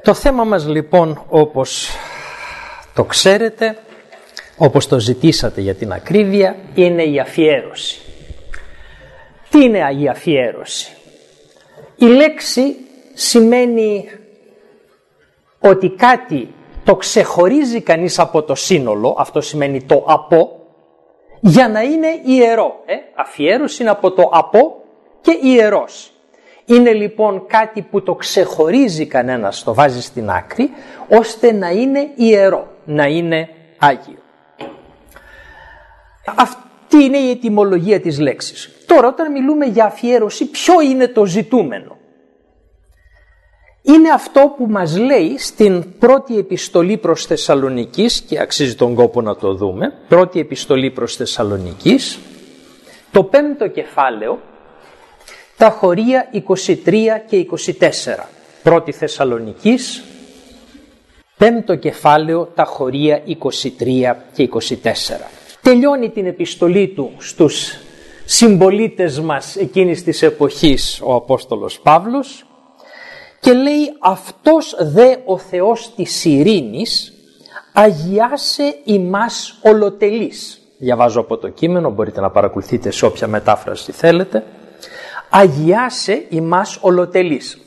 Το θέμα μας λοιπόν, όπως το ξέρετε, όπως το ζητήσατε για την ακρίβεια, είναι η αφιέρωση. Τι είναι η αφιέρωση? Η λέξη σημαίνει ότι κάτι το ξεχωρίζει κανείς από το σύνολο, αυτό σημαίνει το από, για να είναι ιερό. Αφιέρωση είναι από το από και ιερός. Είναι λοιπόν κάτι που το ξεχωρίζει κανένας, το βάζει στην άκρη, ώστε να είναι ιερό, να είναι άγιο. Αυτή είναι η ετυμολογία της λέξης. Τώρα, όταν μιλούμε για αφιέρωση, ποιο είναι το ζητούμενο? Είναι αυτό που μας λέει στην πρώτη επιστολή προς Θεσσαλονικείς, και αξίζει τον κόπο να το δούμε, πρώτη επιστολή προς Θεσσαλονικείς, το 5ο κεφάλαιο, τα χωρία 23 και 24. Πρώτη Θεσσαλονικείς, 5ο κεφάλαιο, τα χωρία 23 και 24. Τελειώνει την επιστολή του στους συμπολίτες μας εκείνης της εποχής ο Απόστολος Παύλος και λέει: «Αυτός δε ο Θεός της ειρήνης αγιάσε ημάς ολοτελείς». Διαβάζω από το κείμενο, μπορείτε να παρακολουθείτε σε όποια μετάφραση θέλετε. Αγιάσε ημάς ολοτελείς.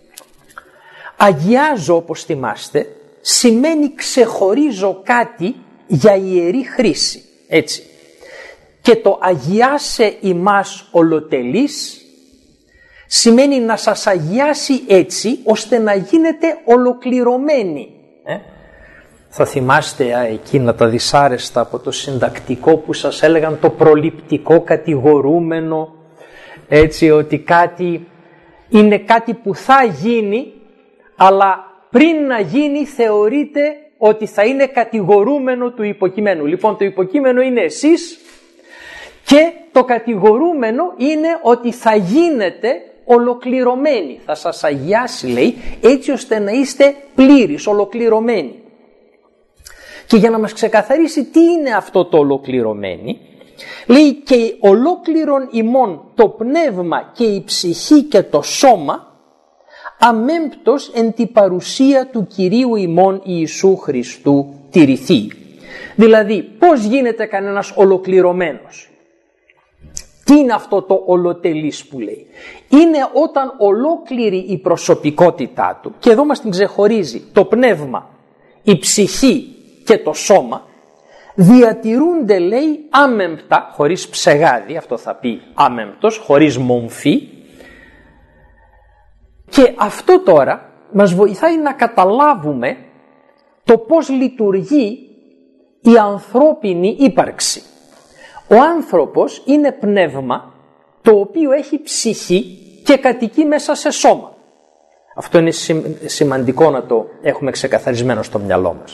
Αγιάζω, όπως θυμάστε, σημαίνει ξεχωρίζω κάτι για ιερή χρήση. Έτσι. Και το αγιάσε ημάς ολοτελείς σημαίνει να σας αγιάσει έτσι ώστε να γίνετε ολοκληρωμένοι. Θα θυμάστε εκείνα τα δυσάρεστα από το συντακτικό που σας έλεγαν το προληπτικό κατηγορούμενο, έτσι, ότι κάτι είναι κάτι που θα γίνει, αλλά πριν να γίνει θεωρείται ότι θα είναι κατηγορούμενο του υποκειμένου. Λοιπόν, το υποκείμενο είναι εσείς και το κατηγορούμενο είναι ότι θα γίνετε ολοκληρωμένοι. Θα σας αγιάσει, λέει, έτσι ώστε να είστε πλήρεις, ολοκληρωμένοι. Και για να μας ξεκαθαρίσει τι είναι αυτό το ολοκληρωμένοι, λέει: «Και ολόκληρον ημών το πνεύμα και η ψυχή και το σώμα αμέμπτος εν τη παρουσία του Κυρίου ημών Ιησού Χριστού τηρηθεί». Δηλαδή, πώς γίνεται κανένας ολοκληρωμένος? Τι είναι αυτό το ολοτελής που λέει? Είναι όταν ολόκληρη η προσωπικότητά του, και εδώ μας την ξεχωρίζει, το πνεύμα, η ψυχή και το σώμα, διατηρούνται, λέει, άμεμπτα, χωρίς ψεγάδι, αυτό θα πει άμεμπτος, χωρίς μομφή. Και αυτό τώρα μας βοηθάει να καταλάβουμε το πώς λειτουργεί η ανθρώπινη ύπαρξη. Ο άνθρωπος είναι πνεύμα το οποίο έχει ψυχή και κατοικεί μέσα σε σώμα. Αυτό είναι σημαντικό να το έχουμε ξεκαθαρισμένο στο μυαλό μας.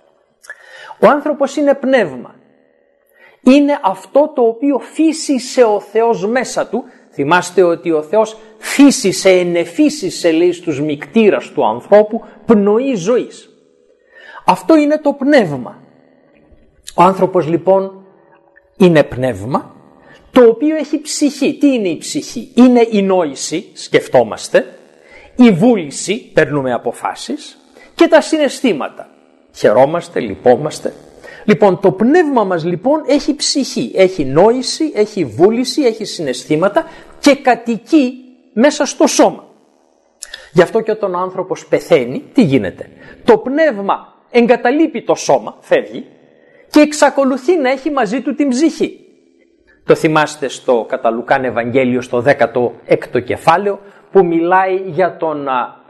Ο άνθρωπος είναι πνεύμα. Είναι αυτό το οποίο φύσισε ο Θεός μέσα του. Θυμάστε ότι ο Θεός φύσισε, ενεφύσισε, λέει, στους μικτήρας του ανθρώπου πνοή ζωής. Αυτό είναι το πνεύμα. Ο άνθρωπος λοιπόν είναι πνεύμα το οποίο έχει ψυχή. Τι είναι η ψυχή? Είναι η νόηση, σκεφτόμαστε, η βούληση, παίρνουμε αποφάσεις, και τα συναισθήματα. Χαιρόμαστε, λυπόμαστε. Λοιπόν, το πνεύμα μας λοιπόν έχει ψυχή, έχει νόηση, έχει βούληση, έχει συναισθήματα και κατοικεί μέσα στο σώμα. Γι' αυτό και όταν ο άνθρωπος πεθαίνει, τι γίνεται? Το πνεύμα εγκαταλείπει το σώμα, φεύγει και εξακολουθεί να έχει μαζί του την ψυχή. Το θυμάστε στο κατά Λουκάν Ευαγγέλιο στο 16ο κεφάλαιο που μιλάει για τον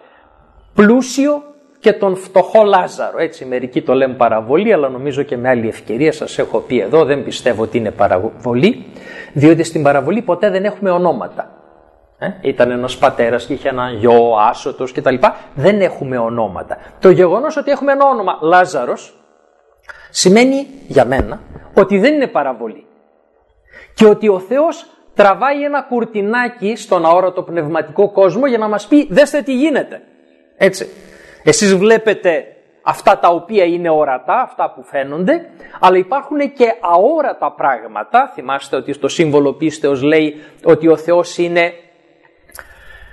πλούσιο και τον φτωχό Λάζαρο. Έτσι, μερικοί το λένε παραβολή, αλλά νομίζω και με άλλη ευκαιρία σας έχω πει εδώ, δεν πιστεύω ότι είναι παραβολή, διότι στην παραβολή ποτέ δεν έχουμε ονόματα. Ήταν ένας πατέρας και είχε έναν γιο άσωτος κτλ. Δεν έχουμε ονόματα. Το γεγονός ότι έχουμε ένα όνομα Λάζαρος σημαίνει για μένα ότι δεν είναι παραβολή. Και ότι ο Θεός τραβάει ένα κουρτινάκι στον αόρατο πνευματικό κόσμο για να μας πει: δέστε τι γίνεται. Έτσι. Εσείς βλέπετε αυτά τα οποία είναι ορατά, αυτά που φαίνονται, αλλά υπάρχουν και αόρατα πράγματα. Θυμάστε ότι στο σύμβολο πίστεως λέει ότι ο Θεός είναι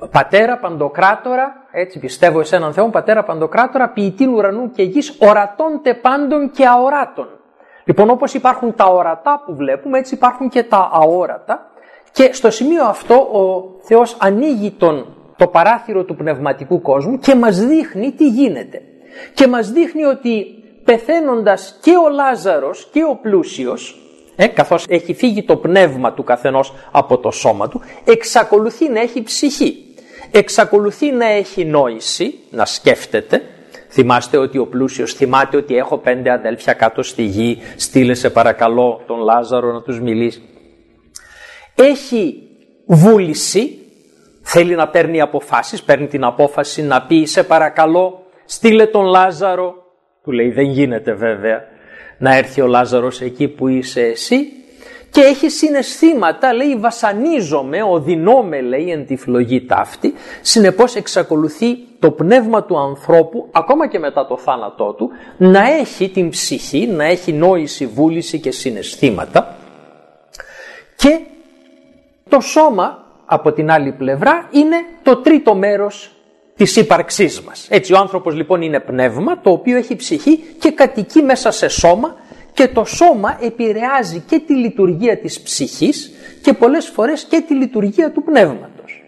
Πατέρα Παντοκράτορα, έτσι πιστεύω εσέναν Θεόν, Πατέρα Παντοκράτορα, ποιητήν ουρανού και γης, ορατών τε πάντων και αοράτων. Λοιπόν, όπως υπάρχουν τα ορατά που βλέπουμε, έτσι υπάρχουν και τα αόρατα. Και στο σημείο αυτό ο Θεός ανοίγει το παράθυρο του πνευματικού κόσμου και μας δείχνει τι γίνεται. Και μας δείχνει ότι πεθαίνοντας και ο Λάζαρος και ο πλούσιος, καθώς έχει φύγει το πνεύμα του καθενός από το σώμα του, εξακολουθεί να έχει ψυχή. Εξακολουθεί να έχει νόηση, να σκέφτεται. Θυμάστε ότι ο πλούσιος θυμάται ότι έχω 5 αδέλφια κάτω στη γη, στείλε σε παρακαλώ τον Λάζαρο να τους μιλήσει. Έχει βούληση, θέλει να παίρνει αποφάσεις, παίρνει την απόφαση να πει σε παρακαλώ στείλε τον Λάζαρο. Του λέει δεν γίνεται βέβαια να έρθει ο Λάζαρος εκεί που είσαι εσύ. Και έχει συναισθήματα, λέει βασανίζομαι, οδυνώμαι λέει εν τη φλογή ταύτη. Συνεπώς εξακολουθεί το πνεύμα του ανθρώπου ακόμα και μετά το θάνατό του να έχει την ψυχή, να έχει νόηση, βούληση και συναισθήματα. Και το σώμα από την άλλη πλευρά είναι το τρίτο μέρος της ύπαρξής μας. Έτσι ο άνθρωπος λοιπόν είναι πνεύμα το οποίο έχει ψυχή και κατοικεί μέσα σε σώμα και το σώμα επηρεάζει και τη λειτουργία της ψυχής και πολλές φορές και τη λειτουργία του πνεύματος.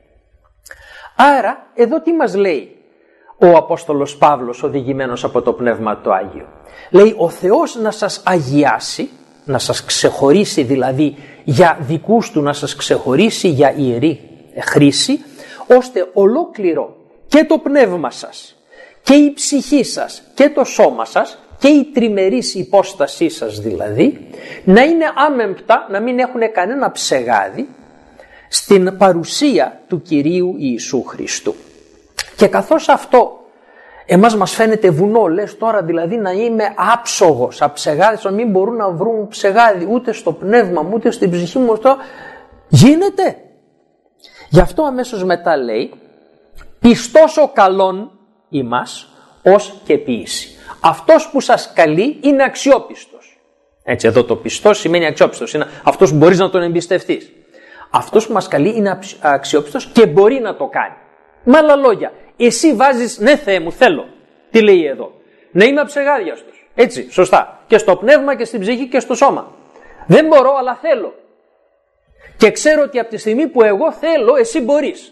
Άρα εδώ τι μας λέει ο Απόστολος Παύλος οδηγημένος από το Πνεύμα το Άγιο? Λέει ο Θεός να σας αγιάσει, να σας ξεχωρίσει δηλαδή για δικούς του, να σας ξεχωρίσει για ιερή χρήση, ώστε ολόκληρο και το πνεύμα σας και η ψυχή σας και το σώμα σας και η τριμερής υπόστασή σας δηλαδή να είναι άμεμπτα, να μην έχουν κανένα ψεγάδι στην παρουσία του Κυρίου Ιησού Χριστού. Και καθώς αυτό εμάς μας φαίνεται βουνό, λες τώρα δηλαδή να είμαι άψογος, αψεγάδης, να μην μπορούν να βρουν ψεγάδι ούτε στο πνεύμα μου ούτε στην ψυχή μου, αυτό γίνεται. Γι' αυτό αμέσως μετά λέει πιστός ο καλόν ημάς ως και ποιήσει. Αυτός που σας καλεί είναι αξιόπιστος. Έτσι εδώ το πιστός σημαίνει αξιόπιστος. Είναι αυτός που μπορείς να τον εμπιστευτείς. Αυτός που μας καλεί είναι αξιόπιστος και μπορεί να το κάνει. Με άλλα λόγια, εσύ βάζεις ναι Θεέ μου θέλω. Τι λέει εδώ? Να είμαι αψεγάδιαστος. Έτσι, σωστά. Και στο πνεύμα και στην ψυχή και στο σώμα. Δεν μπορώ αλλά θέλω. Και ξέρω ότι από τη στιγμή που εγώ θέλω εσύ μπορείς.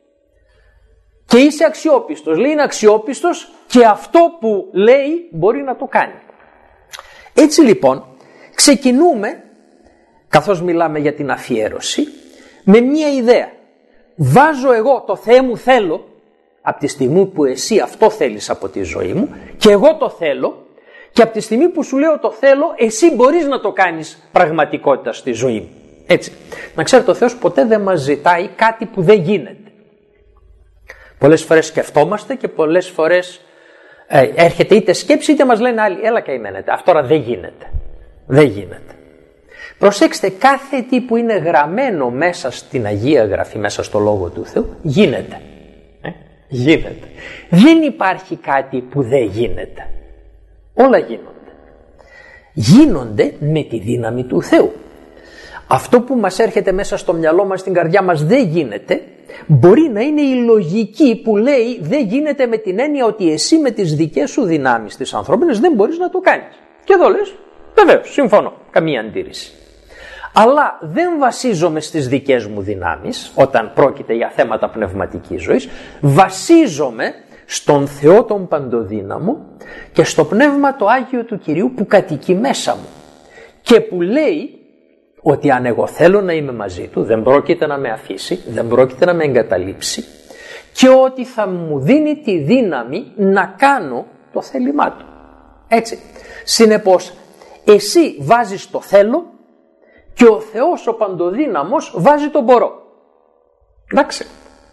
Και είσαι αξιόπιστος. Λέει είναι αξιόπιστος και αυτό που λέει μπορεί να το κάνει. Έτσι λοιπόν ξεκινούμε, καθώς μιλάμε για την αφιέρωση, με μία ιδέα. Βάζω εγώ το Θεέ μου θέλω, από τη στιγμή που εσύ αυτό θέλεις από τη ζωή μου και εγώ το θέλω, και από τη στιγμή που σου λέω το θέλω εσύ μπορείς να το κάνεις πραγματικότητα στη ζωή μου. Έτσι. Να ξέρετε ο Θεός ποτέ δεν μας ζητάει κάτι που δεν γίνεται. Πολλές φορές σκεφτόμαστε και πολλές φορές έρχεται είτε σκέψη είτε μας λένε άλλοι έλα καημένετε, αυτό τώρα δεν γίνεται. Δεν γίνεται. Προσέξτε, κάθε τι που είναι γραμμένο μέσα στην Αγία Γραφή, μέσα στο Λόγο του Θεού, γίνεται. Γίνεται. Δεν υπάρχει κάτι που δεν γίνεται. Όλα γίνονται. Γίνονται με τη δύναμη του Θεού. Αυτό που μας έρχεται μέσα στο μυαλό μας, στην καρδιά μας δεν γίνεται, μπορεί να είναι η λογική που λέει δεν γίνεται με την έννοια ότι εσύ με τις δικές σου δυνάμεις τις ανθρώπινες δεν μπορείς να το κάνεις. Και εδώ λες, βεβαίως, συμφωνώ, καμία αντίρρηση. Αλλά δεν βασίζομαι στις δικές μου δυνάμεις όταν πρόκειται για θέματα πνευματικής ζωής, βασίζομαι στον Θεό τον Παντοδύναμο και στο Πνεύμα το Άγιο του Κυρίου που κατοικεί μέσα μου και που λέει ότι αν εγώ θέλω να είμαι μαζί του δεν πρόκειται να με αφήσει, δεν πρόκειται να με εγκαταλείψει και ότι θα μου δίνει τη δύναμη να κάνω το θέλημά του. Έτσι. Συνεπώς εσύ βάζεις το θέλω και ο Θεός ο Παντοδύναμος βάζει το μπορώ. Εντάξει.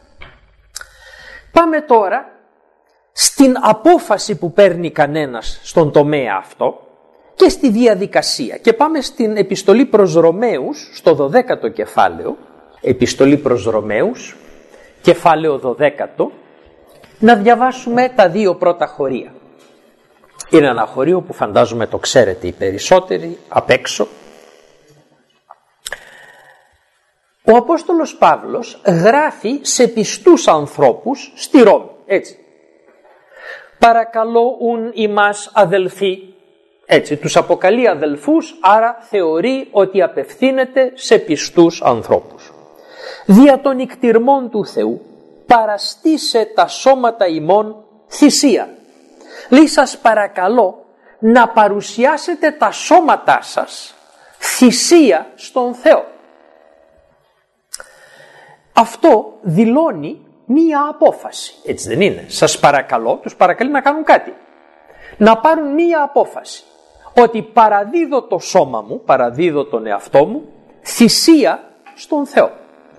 Πάμε τώρα στην απόφαση που παίρνει κανένας στον τομέα αυτό και στη διαδικασία. Και πάμε στην επιστολή προς Ρωμαίους, στο 12ο κεφάλαιο, επιστολή προς Ρωμαίους, κεφάλαιο 12, να διαβάσουμε τα δύο πρώτα χωρία. Είναι ένα χωρίο που φαντάζομαι το ξέρετε οι περισσότεροι απ' έξω. Ο Απόστολος Παύλος γράφει σε πιστούς ανθρώπους στη Ρώμη, έτσι. Παρακαλώ ουν ημάς αδελφοί, έτσι, τους αποκαλεί αδελφούς, άρα θεωρεί ότι απευθύνεται σε πιστούς ανθρώπους. Δια των ικτιρμών του Θεού παραστήσε τα σώματα ημών θυσία. Λέει, σας παρακαλώ να παρουσιάσετε τα σώματά σας θυσία στον Θεό. Αυτό δηλώνει μία απόφαση, έτσι δεν είναι? Σας παρακαλώ, τους παρακαλεί να κάνουν κάτι. Να πάρουν μία απόφαση. Ότι παραδίδω το σώμα μου, παραδίδω τον εαυτό μου, θυσία στον Θεό.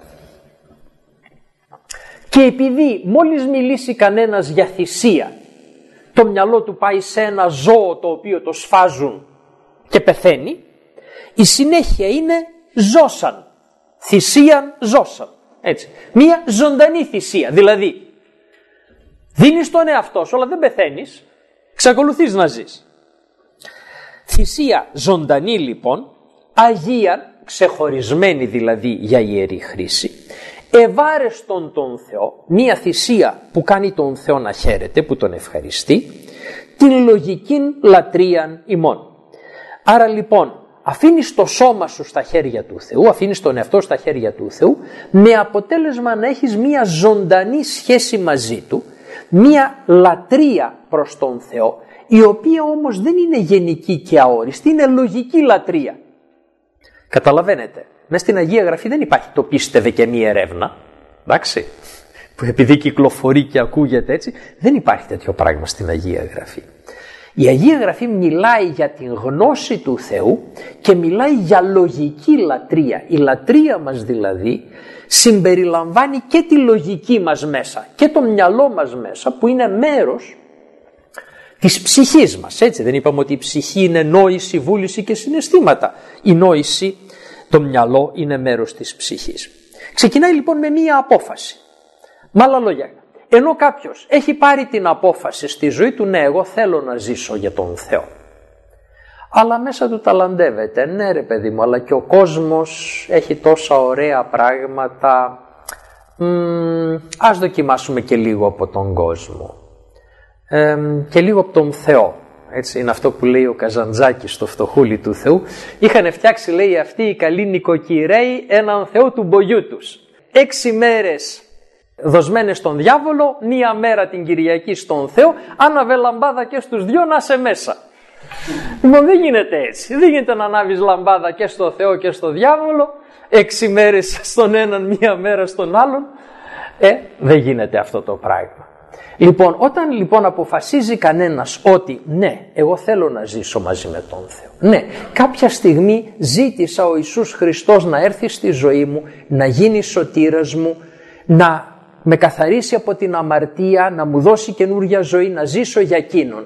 Και επειδή μόλις μιλήσει κανένας για θυσία, το μυαλό του πάει σε ένα ζώο το οποίο το σφάζουν και πεθαίνει, η συνέχεια είναι ζώσαν, θυσίαν ζώσαν. Έτσι. Μία ζωντανή θυσία, δηλαδή δίνεις τον εαυτό σου αλλά δεν πεθαίνεις, εξακολουθείς να ζεις. Θυσία ζωντανή λοιπόν, αγίαν, ξεχωρισμένη δηλαδή για ιερή χρήση, ευάρεστον τον Θεό, μία θυσία που κάνει τον Θεό να χαίρεται, που τον ευχαριστεί, την λογικήν λατρείαν ημών. Άρα λοιπόν αφήνεις το σώμα σου στα χέρια του Θεού, αφήνεις τον εαυτό στα χέρια του Θεού, με αποτέλεσμα να έχεις μία ζωντανή σχέση μαζί του, μία λατρεία προς τον Θεό, η οποία όμως δεν είναι γενική και αόριστη, είναι λογική λατρεία. Καταλαβαίνετε, μέσα στην Αγία Γραφή δεν υπάρχει το πίστευε και μία ερεύνα, εντάξει, που επειδή κυκλοφορεί και ακούγεται έτσι, δεν υπάρχει τέτοιο πράγμα στην Αγία Γραφή. Η Αγία Γραφή μιλάει για την γνώση του Θεού και μιλάει για λογική λατρεία. Η λατρεία μας δηλαδή συμπεριλαμβάνει και τη λογική μας μέσα και το μυαλό μας μέσα, που είναι μέρος της ψυχής μας. Έτσι δεν είπαμε ότι η ψυχή είναι νόηση, βούληση και συναισθήματα? Η νόηση, το μυαλό είναι μέρος της ψυχής. Ξεκινάει λοιπόν με μία απόφαση. Με άλλα λόγια, ενώ κάποιος έχει πάρει την απόφαση στη ζωή του, ναι, εγώ θέλω να ζήσω για τον Θεό, αλλά μέσα του ταλαντεύεται, ναι ρε παιδί μου, αλλά και ο κόσμος έχει τόσα ωραία πράγματα, ας δοκιμάσουμε και λίγο από τον κόσμο και λίγο από τον Θεό. Έτσι είναι αυτό που λέει ο Καζαντζάκης στο Φτωχούλι του Θεού. Είχαν φτιάξει, λέει, αυτοί οι καλοί νοικοκυρέοι έναν Θεό του μπογιού τους. 6 μέρες δοσμένες στον διάβολο, 1 μέρα την Κυριακή στον Θεό, άναβε λαμπάδα και στους 2 να είσαι μέσα. Λοιπόν, δεν γίνεται έτσι. Δεν γίνεται να ανάβεις λαμπάδα και στο Θεό και στο διάβολο, 6 μέρες στον έναν, 1 μέρα στον άλλον. Δεν γίνεται αυτό το πράγμα. Λοιπόν, όταν λοιπόν αποφασίζει κανένας ότι ναι, εγώ θέλω να ζήσω μαζί με τον Θεό, ναι, κάποια στιγμή ζήτησα ο Ιησούς Χριστός να έρθει στη ζωή μου, να γίνει σωτήρας μου, να με καθαρίσει από την αμαρτία, να μου δώσει καινούργια ζωή, να ζήσω για Εκείνον.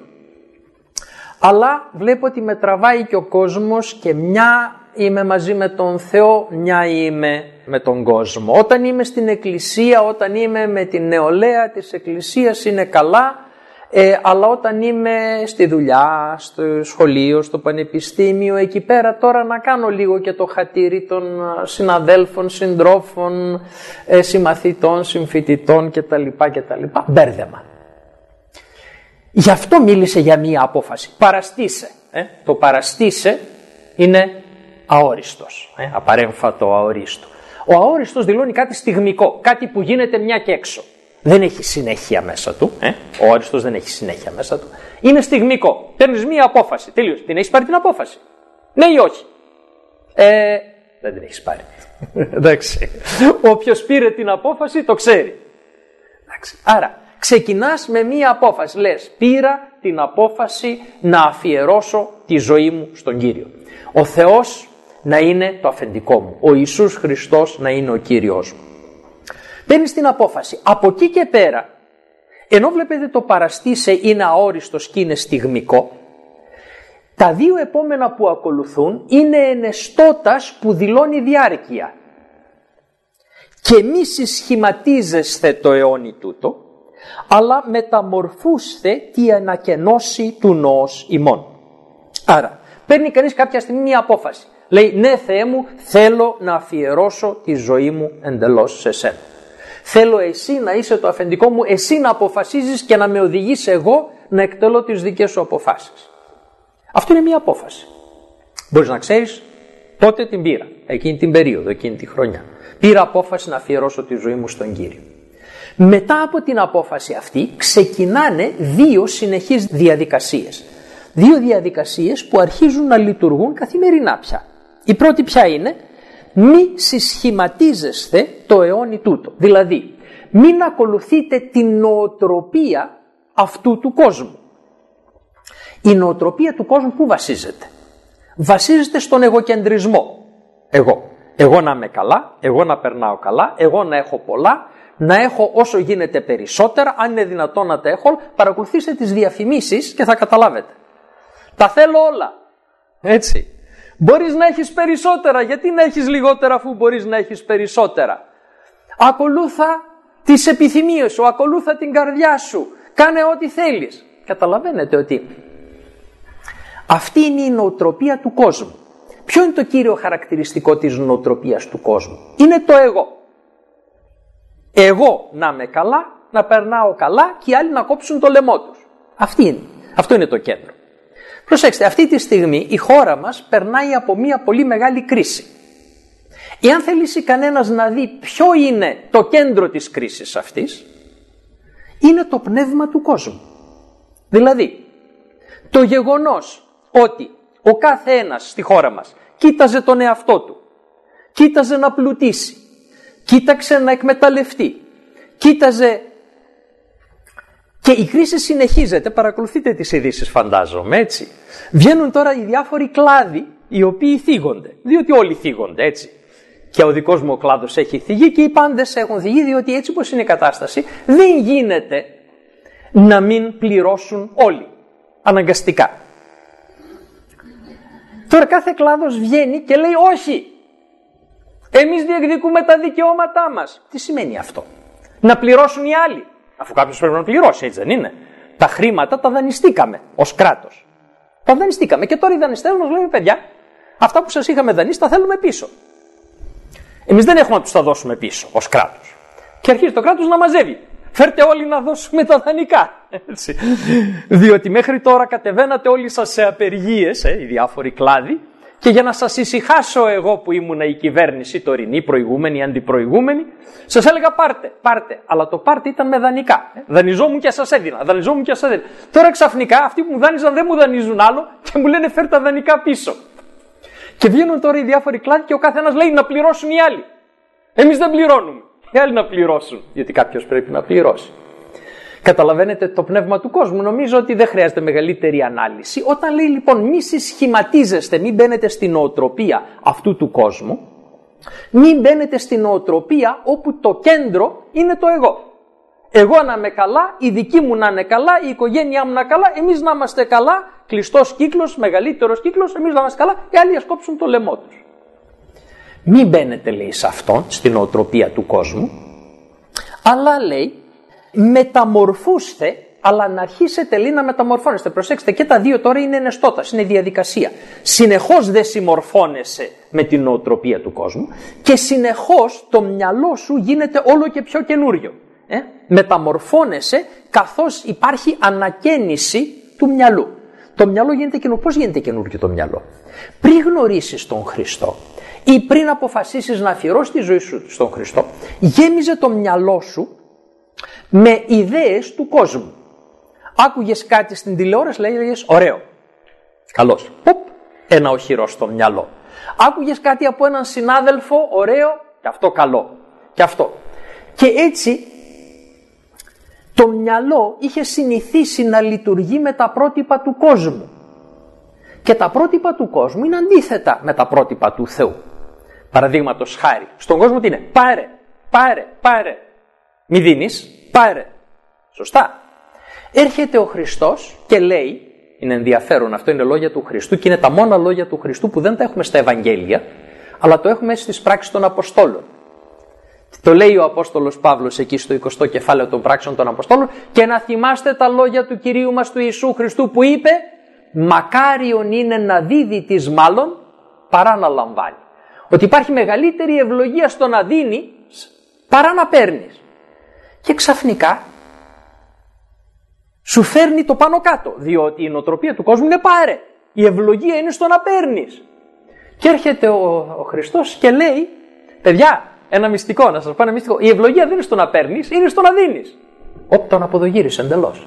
Αλλά βλέπω ότι με τραβάει και ο κόσμος και μια είμαι μαζί με τον Θεό, μια είμαι με τον κόσμο. Όταν είμαι στην εκκλησία, όταν είμαι με την νεολαία της εκκλησίας είναι καλά, αλλά όταν είμαι στη δουλειά, στο σχολείο, στο πανεπιστήμιο, εκεί πέρα τώρα να κάνω λίγο και το χατήρι των συναδέλφων, συντρόφων, συμμαθητών, συμφοιτητών κτλ. Μπέρδεμα. Γι' αυτό μίλησε για μία απόφαση. Παραστήσε. Το παραστήσε είναι αόριστος. Απαρέμφατο αορίστο. Ο αόριστος δηλώνει κάτι στιγμικό, κάτι που γίνεται μια και έξω. Δεν έχει συνέχεια μέσα του. Ο αόριστος δεν έχει συνέχεια μέσα του. Είναι στιγμικό. Παίρνεις μία απόφαση. Τελείωσε. Την έχεις πάρει την απόφαση? Ναι ή όχι? Δεν την έχεις πάρει. Εντάξει. Όποιος πήρε την απόφαση το ξέρει. Εντάξει. Άρα ξεκινάς με μία απόφαση. Λες, πήρα την απόφαση να αφιερώσω τη ζωή μου στον Κύριο. Ο Θεός να είναι το αφεντικό μου. Ο Ιησούς Χριστός να είναι ο Κύριος μου. Παίρνεις την απόφαση. Από εκεί και πέρα, ενώ βλέπετε το παραστήσε είναι αόριστος και είναι στιγμικό, τα 2 επόμενα που ακολουθούν είναι ενεστώτας που δηλώνει διάρκεια. Και μη συσχηματίζεσθε το αιώνι τούτο, αλλά μεταμορφούσθε τη ανακαινώση του νόος ημών. Άρα, παίρνει κανείς κάποια στιγμή μια απόφαση. Λέει, ναι Θεέ μου, θέλω να αφιερώσω τη ζωή μου εντελώς σε σένα. Θέλω εσύ να είσαι το αφεντικό μου, εσύ να αποφασίζεις και να με οδηγείς εγώ να εκτελώ τις δικές σου αποφάσεις. Αυτό είναι μια απόφαση. Μπορείς να ξέρεις πότε την πήρα, εκείνη την περίοδο, εκείνη τη χρονιά. Πήρα απόφαση να αφιερώσω τη ζωή μου στον Κύριο. Μετά από την απόφαση αυτή ξεκινάνε δύο συνεχείς διαδικασίες. Δύο διαδικασίες που αρχίζουν να λειτουργούν καθημερινά πια. Η πρώτη ποια είναι? Μη συσχηματίζεστε το αιώνι τούτο. Δηλαδή, μην ακολουθείτε την νοοτροπία αυτού του κόσμου. Η νοοτροπία του κόσμου πού βασίζεται? Βασίζεται στον εγωκεντρισμό. Εγώ να είμαι καλά, εγώ να περνάω καλά, εγώ να έχω πολλά, να έχω όσο γίνεται περισσότερα, αν είναι δυνατόν να τα έχω. Παρακολουθήστε τις διαφημίσεις και θα καταλάβετε. Τα θέλω όλα. Έτσι. Μπορείς να έχεις περισσότερα. Γιατί να έχεις λιγότερα αφού μπορείς να έχεις περισσότερα? Ακολούθα τις επιθυμίες σου, ακολούθα την καρδιά σου. Κάνε ό,τι θέλεις. Καταλαβαίνετε ότι αυτή είναι η νοοτροπία του κόσμου. Ποιο είναι το κύριο χαρακτηριστικό της νοοτροπίας του κόσμου? Είναι το εγώ. Εγώ να είμαι καλά, να περνάω καλά και οι άλλοι να κόψουν το λαιμό τους. Αυτό είναι το κέντρο. Προσέξτε, αυτή τη στιγμή η χώρα μας περνάει από μια πολύ μεγάλη κρίση. Εάν θελήσει κανένας να δει ποιο είναι το κέντρο της κρίσης αυτής, είναι το πνεύμα του κόσμου. Δηλαδή, το γεγονός ότι ο κάθε ένας στη χώρα μας κοίταζε τον εαυτό του, κοίταζε να πλουτίσει, κοίταξε να εκμεταλλευτεί, κοίταζε. Και η κρίση συνεχίζεται, παρακολουθείτε τις ειδήσεις φαντάζομαι, έτσι. Βγαίνουν τώρα οι διάφοροι κλάδοι οι οποίοι θίγονται, διότι όλοι θίγονται, έτσι. Και ο δικός μου ο κλάδος έχει θυγεί και οι πάντες έχουν θυγεί, διότι έτσι πως είναι η κατάσταση δεν γίνεται να μην πληρώσουν όλοι, αναγκαστικά. Τώρα κάθε κλάδος βγαίνει και λέει όχι, εμείς διεκδικούμε τα δικαιώματά μας. Τι σημαίνει αυτό? Να πληρώσουν οι άλλοι. Αφού κάποιος πρέπει να πληρώσει, έτσι δεν είναι? Τα χρήματα τα δανειστήκαμε ως κράτος. Τα δανειστήκαμε και τώρα οι δανειστές μας λένε, παιδιά, αυτά που σας είχαμε δανείσει τα θέλουμε πίσω. Εμείς δεν έχουμε να τους τα δώσουμε πίσω ως κράτος. Και αρχίζει το κράτος να μαζεύει. Φέρτε όλοι να δώσουμε τα δανεικά. Έτσι. Διότι μέχρι τώρα κατεβαίνατε όλοι σας σε απεργίες, οι διάφοροι κλάδοι, και για να σας ησυχάσω εγώ που ήμουνα η κυβέρνηση τωρινή, προηγούμενη, αντιπροηγούμενη, σας έλεγα πάρτε. Αλλά το πάρτε ήταν με δανεικά. Δανειζόμουν και σας έδινα. Τώρα ξαφνικά αυτοί που μου δάνειζαν δεν μου δανείζουν άλλο και μου λένε φέρ τα δανεικά πίσω. Και βγαίνουν τώρα οι διάφοροι κλάδοι και ο καθένας λέει να πληρώσουν οι άλλοι. Εμείς δεν πληρώνουμε. Οι άλλοι να πληρώσουν. Γιατί κάποιος πρέπει να πληρώσει. Καταλαβαίνετε το πνεύμα του κόσμου. Νομίζω ότι δεν χρειάζεται μεγαλύτερη ανάλυση. Όταν λέει λοιπόν μη συσχηματίζεστε, μην μπαίνετε στην νοοτροπία αυτού του κόσμου, μην μπαίνετε στην νοοτροπία όπου το κέντρο είναι το εγώ. Εγώ να είμαι καλά, η δική μου να είναι καλά, η οικογένειά μου να είναι καλά, εμείς να είμαστε καλά, κλειστός κύκλος, μεγαλύτερος κύκλος, εμείς να είμαστε καλά, οι άλλοι ας κόψουν το λαιμό τους. Μην μπαίνετε, λέει, σε αυτόν, στην νοοτροπία του κόσμου, αλλά λέει μεταμορφούστε, αλλά να αρχίσετε, λέει, να μεταμορφώνεστε. Προσέξτε, και τα δύο τώρα είναι ενεστώτας, είναι διαδικασία. Συνεχώς δεν συμμορφώνεσαι με την νοοτροπία του κόσμου και συνεχώς το μυαλό σου γίνεται όλο και πιο καινούριο. Μεταμορφώνεσαι καθώς υπάρχει ανακαίνιση του μυαλού. Το μυαλό γίνεται καινούριο. Πώς γίνεται καινούριο το μυαλό? Πριν γνωρίσεις τον Χριστό ή πριν αποφασίσεις να αφιερώσεις τη ζωή σου στον Χριστό, γέμιζε το μυαλό σου με ιδέες του κόσμου. Άκουγες κάτι στην τηλεόραση, λέγες ωραίο, καλώς, ένα οχυρό στο μυαλό. Άκουγες κάτι από έναν συνάδελφο, ωραίο, και αυτό καλό, και αυτό. Και έτσι το μυαλό είχε συνηθίσει να λειτουργεί με τα πρότυπα του κόσμου. Και τα πρότυπα του κόσμου είναι αντίθετα με τα πρότυπα του Θεού. Παραδείγματος χάρη, στον κόσμο τι είναι? Πάρε. Μη δίνεις, πάρε. Σωστά. Έρχεται ο Χριστός και λέει, είναι ενδιαφέρον, αυτό είναι λόγια του Χριστού και είναι τα μόνα λόγια του Χριστού που δεν τα έχουμε στα Ευαγγέλια, αλλά το έχουμε στις πράξεις των Αποστόλων. Το λέει ο Απόστολος Παύλος εκεί στο 20ο κεφάλαιο των πράξεων των Αποστόλων, και να θυμάστε τα λόγια του Κυρίου μας του Ιησού Χριστού που είπε, μακάριον είναι να δίδει της μάλλον παρά να λαμβάνει. Ότι υπάρχει μεγαλύτερη ευλογία στο να δίνει παρά να παίρνεις. Και ξαφνικά σου φέρνει το πάνω κάτω, διότι η νοοτροπία του κόσμου είναι πάρε. Η ευλογία είναι στο να παίρνεις. Και έρχεται ο Χριστός και λέει, παιδιά, ένα μυστικό, να σας πω ένα μυστικό. Η ευλογία δεν είναι στο να παίρνεις, είναι στο να δίνεις. Τον αποδογύρισε εντελώς.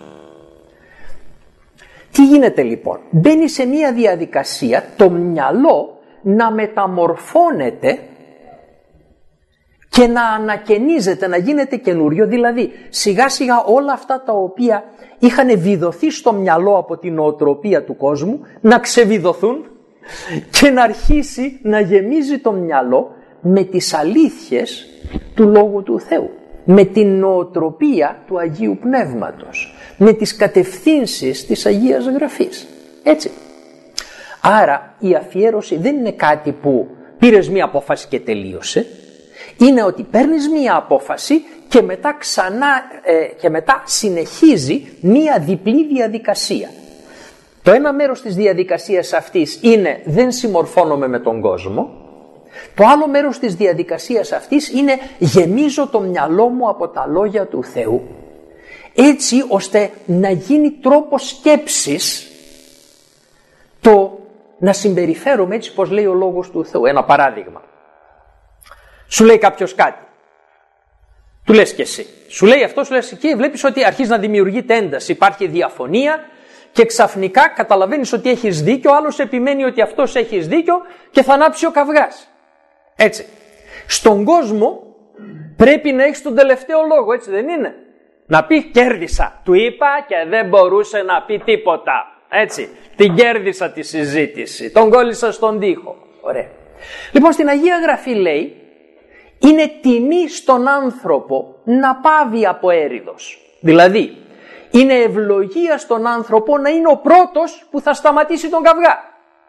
Τι γίνεται λοιπόν? Μπαίνει σε μια διαδικασία το μυαλό να μεταμορφώνεται και να ανακαινίζεται, να γίνεται καινούριο. Δηλαδή σιγά σιγά όλα αυτά τα οποία είχαν βιδωθεί στο μυαλό από την νοοτροπία του κόσμου να ξεβιδωθούν και να αρχίσει να γεμίζει το μυαλό με τις αλήθειες του Λόγου του Θεού, με την νοοτροπία του Αγίου Πνεύματος, με τις κατευθύνσεις της Αγίας Γραφής. Έτσι. Άρα η αφιέρωση δεν είναι κάτι που πήρες μία απόφαση και τελείωσε. Είναι ότι παίρνεις μία απόφαση και μετά και μετά συνεχίζει μία διπλή διαδικασία. Το ένα μέρος της διαδικασίας αυτής είναι δεν συμμορφώνομαι με τον κόσμο. Το άλλο μέρος της διαδικασίας αυτής είναι γεμίζω το μυαλό μου από τα λόγια του Θεού, έτσι ώστε να γίνει τρόπος σκέψης το να συμπεριφέρομαι έτσι πως λέει ο Λόγος του Θεού. Ένα παράδειγμα. Σου λέει κάποιος κάτι. Του λες και εσύ. Σου λέει αυτό, σου λες και βλέπεις ότι αρχίζει να δημιουργείται ένταση. Υπάρχει διαφωνία και ξαφνικά καταλαβαίνεις ότι έχεις δίκιο, ο άλλος επιμένει ότι αυτός έχεις δίκιο και θα ανάψει ο καυγάς. Έτσι. Στον κόσμο πρέπει να έχεις τον τελευταίο λόγο, έτσι δεν είναι? Να πει κέρδισα. Του είπα και δεν μπορούσε να πει τίποτα. Έτσι. Την κέρδισα τη συζήτηση. Τον κόλλησα στον τοίχο. Ωραία. Λοιπόν, στην Αγία Γραφή λέει είναι τιμή στον άνθρωπο να πάβει από έριδος. Δηλαδή είναι ευλογία στον άνθρωπο να είναι ο πρώτος που θα σταματήσει τον καυγά.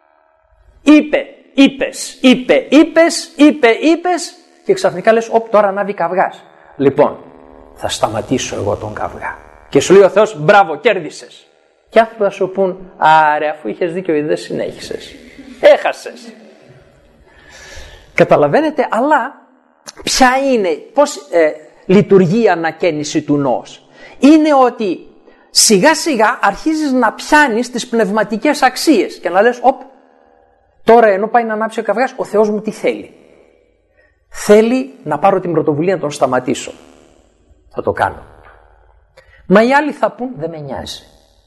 Είπες και ξαφνικά λες τώρα ανάβει καυγάς. Λοιπόν, θα σταματήσω εγώ τον καυγά. Και σου λέει ο Θεός μπράβο, κέρδισες. Και άνθρωποι θα σου πούν άρε, αφού είχες δίκιο δεν συνέχισες. Έχασες. Καταλαβαίνετε, αλλά ποια είναι, πώς λειτουργεί η ανακαίνιση του νόος? Είναι ότι σιγά σιγά αρχίζεις να πιάνεις τις πνευματικές αξίες και να λες τώρα ενώ πάει να ανάψει ο καυγάς, ο Θεός μου τι θέλει? Θέλει να πάρω την πρωτοβουλία να τον σταματήσω. Θα το κάνω. Μα οι άλλοι θα πούν δεν με νοιάζει.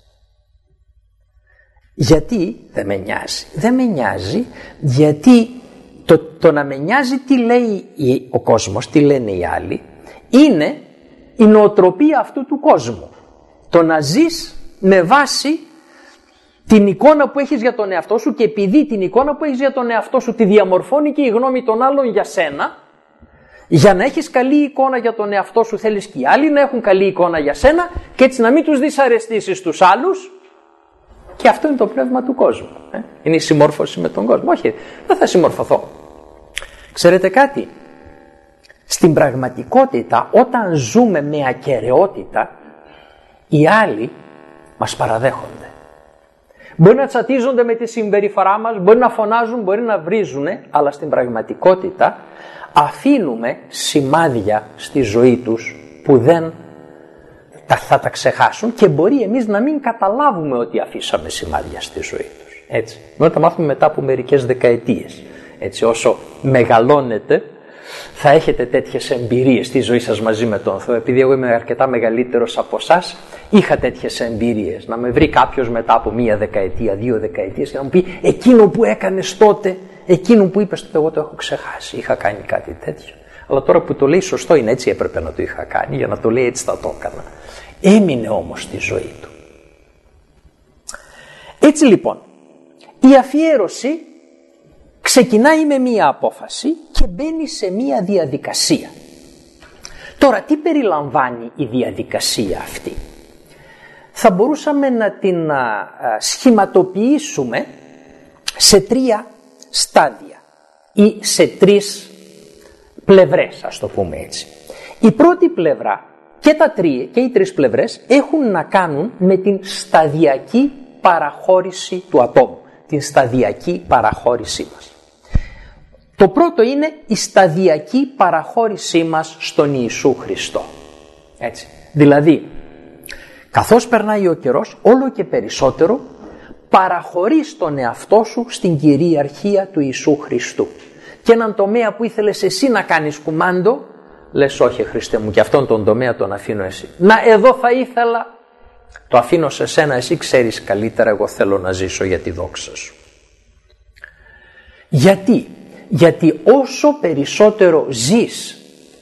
Γιατί δεν με νοιάζει? Δεν με νοιάζει γιατί το να με νοιάζει τι λέει ο κόσμος, τι λένε οι άλλοι, είναι η νοοτροπία αυτού του κόσμου. Το να ζεις με βάση την εικόνα που έχεις για τον εαυτό σου και επειδή την εικόνα που έχεις για τον εαυτό σου τη διαμορφώνει και η γνώμη των άλλων για σένα, για να έχεις καλή εικόνα για τον εαυτό σου θέλεις και οι άλλοι να έχουν καλή εικόνα για σένα και έτσι να μην τους δυσαρεστήσεις τους άλλους. Και αυτό είναι το πνεύμα του κόσμου. Είναι η συμμόρφωση με τον κόσμο. Όχι, δεν θα συμμορφωθώ. Ξέρετε κάτι? Στην πραγματικότητα όταν ζούμε με ακεραιότητα οι άλλοι μας παραδέχονται. Μπορεί να τσατίζονται με τη συμπεριφορά μας, μπορεί να φωνάζουν, μπορεί να βρίζουν, αλλά στην πραγματικότητα αφήνουμε σημάδια στη ζωή τους που δεν θα τα ξεχάσουν και μπορεί εμείς να μην καταλάβουμε ότι αφήσαμε σημάδια στη ζωή τους. Έτσι. Μόνο τα μάθουμε μετά από μερικές δεκαετίες. Έτσι, όσο μεγαλώνετε θα έχετε τέτοιες εμπειρίες στη ζωή σας μαζί με τον Θεό. Επειδή εγώ είμαι αρκετά μεγαλύτερος από εσάς, είχα τέτοιες εμπειρίες. Να με βρει κάποιος μετά από μία δεκαετία, 2 δεκαετίες και να μου πει εκείνο που έκανες τότε, εκείνο που είπες τότε, εγώ το έχω ξεχάσει. Είχα κάνει κάτι τέτοιο. Αλλά τώρα που το λέει σωστό είναι, έτσι έπρεπε να το είχα κάνει. Για να το λέει έτσι θα το έκανα. Έμεινε όμως στη ζωή του. Έτσι λοιπόν, η αφιέρωση ξεκινάει με μία απόφαση και μπαίνει σε μία διαδικασία. Τώρα, τι περιλαμβάνει η διαδικασία αυτή? Θα μπορούσαμε να την σχηματοποιήσουμε σε 3 στάδια ή σε 3 πλευρές, ας το πούμε έτσι. Η πρώτη πλευρά και οι 3 πλευρές έχουν να κάνουν με την σταδιακή παραχώρηση του ατόμου, την σταδιακή παραχώρησή μας. Το πρώτο είναι η σταδιακή παραχώρησή μας στον Ιησού Χριστό. Έτσι. Δηλαδή, καθώς περνάει ο καιρός, όλο και περισσότερο παραχωρείς τον εαυτό σου στην κυριαρχία του Ιησού Χριστού. Και έναν τομέα που ήθελες εσύ να κάνεις κουμάντο, λες όχι Χριστέ μου, και αυτόν τον τομέα τον αφήνω εσύ. Να, εδώ θα ήθελα, το αφήνω σε σένα, εσύ ξέρεις καλύτερα, εγώ θέλω να ζήσω για τη δόξα σου. Γιατί όσο περισσότερο ζεις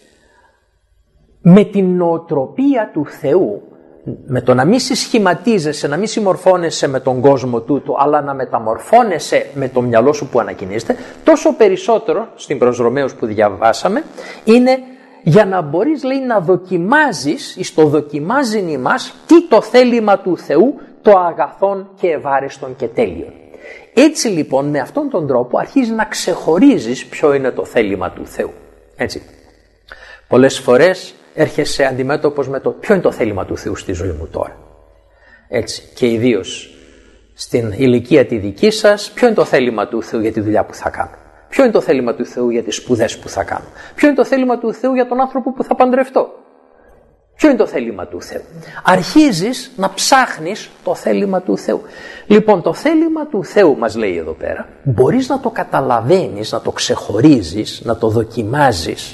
με την νοοτροπία του Θεού, με το να μην συσχηματίζεσαι, να μην συμμορφώνεσαι με τον κόσμο τούτο, αλλά να μεταμορφώνεσαι με το μυαλό σου που ανακοινίζεται, τόσο περισσότερο, στην προς Ρωμαίους που διαβάσαμε, είναι για να μπορείς, λέει, να δοκιμάζεις, εις το δοκιμάζειν ημάς, τι το θέλημα του Θεού, το αγαθόν και ευάρεστον και τέλειον. Έτσι λοιπόν με αυτόν τον τρόπο αρχίζει να ξεχωρίζεις ποιο είναι το θέλημα του Θεού. Έτσι. Πολλές φορές έρχεσαι αντιμέτωπος με το ποιο είναι το θέλημα του Θεού στη ζωή μου τώρα. Έτσι. Και ιδίως στην ηλικία τη δική σας, ποιο είναι το θέλημα του Θεού για τη δουλειά που θα κάνω. Ποιο είναι το θέλημα του Θεού για τις σπουδές που θα κάνω. Ποιο είναι το θέλημα του Θεού για τον άνθρωπο που θα παντρευτώ. Ποιο είναι το θέλημα του Θεού. Αρχίζεις να ψάχνεις το θέλημα του Θεού. Λοιπόν, το θέλημα του Θεού, μας λέει εδώ πέρα, μπορείς να το καταλαβαίνεις, να το ξεχωρίζεις, να το δοκιμάζεις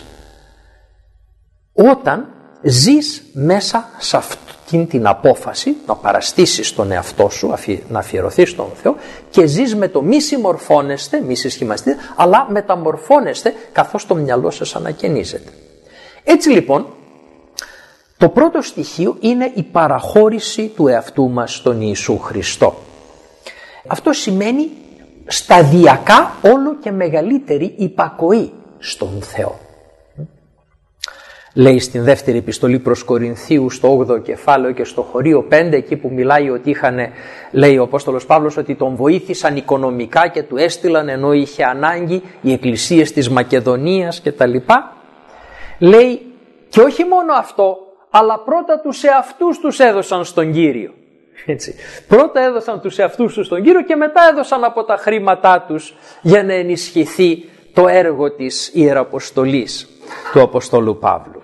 όταν ζεις μέσα σε αυτήν την απόφαση να παραστήσεις τον εαυτό σου, να αφιερωθείς στον Θεό, και ζεις με το μη συμμορφώνεστε, μη συσχημαστείτε, αλλά μεταμορφώνεστε καθώς το μυαλό σας ανακαινίζεται. Έτσι λοιπόν, το πρώτο στοιχείο είναι η παραχώρηση του εαυτού μας στον Ιησού Χριστό. Αυτό σημαίνει σταδιακά όλο και μεγαλύτερη υπακοή στον Θεό. Λέει στην δεύτερη επιστολή προς Κορινθίους, στο 8ο κεφάλαιο και στο χωρίο 5, εκεί που μιλάει ότι λέει ο Απόστολος Παύλος ότι τον βοήθησαν οικονομικά και του έστειλαν ενώ είχε ανάγκη οι εκκλησίες της Μακεδονίας κτλ. Λέει και όχι μόνο αυτό, αλλά πρώτα τους εαυτούς τους έδωσαν στον Κύριο. Έτσι. Πρώτα έδωσαν τους εαυτούς τους στον Κύριο και μετά έδωσαν από τα χρήματά τους για να ενισχυθεί το έργο της Ιεραποστολής του Αποστόλου Παύλου.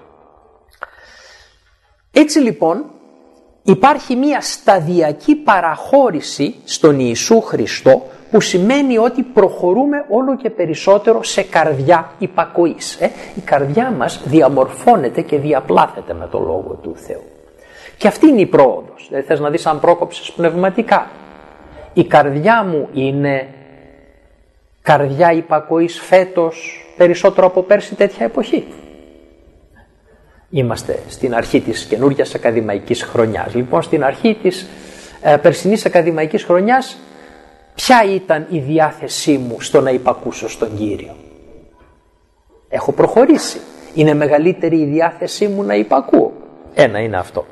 Έτσι λοιπόν υπάρχει μια σταδιακή παραχώρηση στον Ιησού Χριστό, που σημαίνει ότι προχωρούμε όλο και περισσότερο σε καρδιά υπακοής. Η καρδιά μας διαμορφώνεται και διαπλάθεται με το Λόγο του Θεού. Και αυτή είναι η πρόοδος. Δηλαδή θες να δεις αν πρόκοψες πνευματικά. Η καρδιά μου είναι καρδιά υπακοής φέτος περισσότερο από πέρσι τέτοια εποχή. Είμαστε στην αρχή της καινούργιας ακαδημαϊκής χρονιάς. Λοιπόν, στην αρχή της περσινής ακαδημαϊκής χρονιάς, ποια ήταν η διάθεσή μου στο να υπακούσω στον Κύριο? Έχω προχωρήσει. Είναι μεγαλύτερη η διάθεσή μου να υπακούω? Ένα είναι αυτό.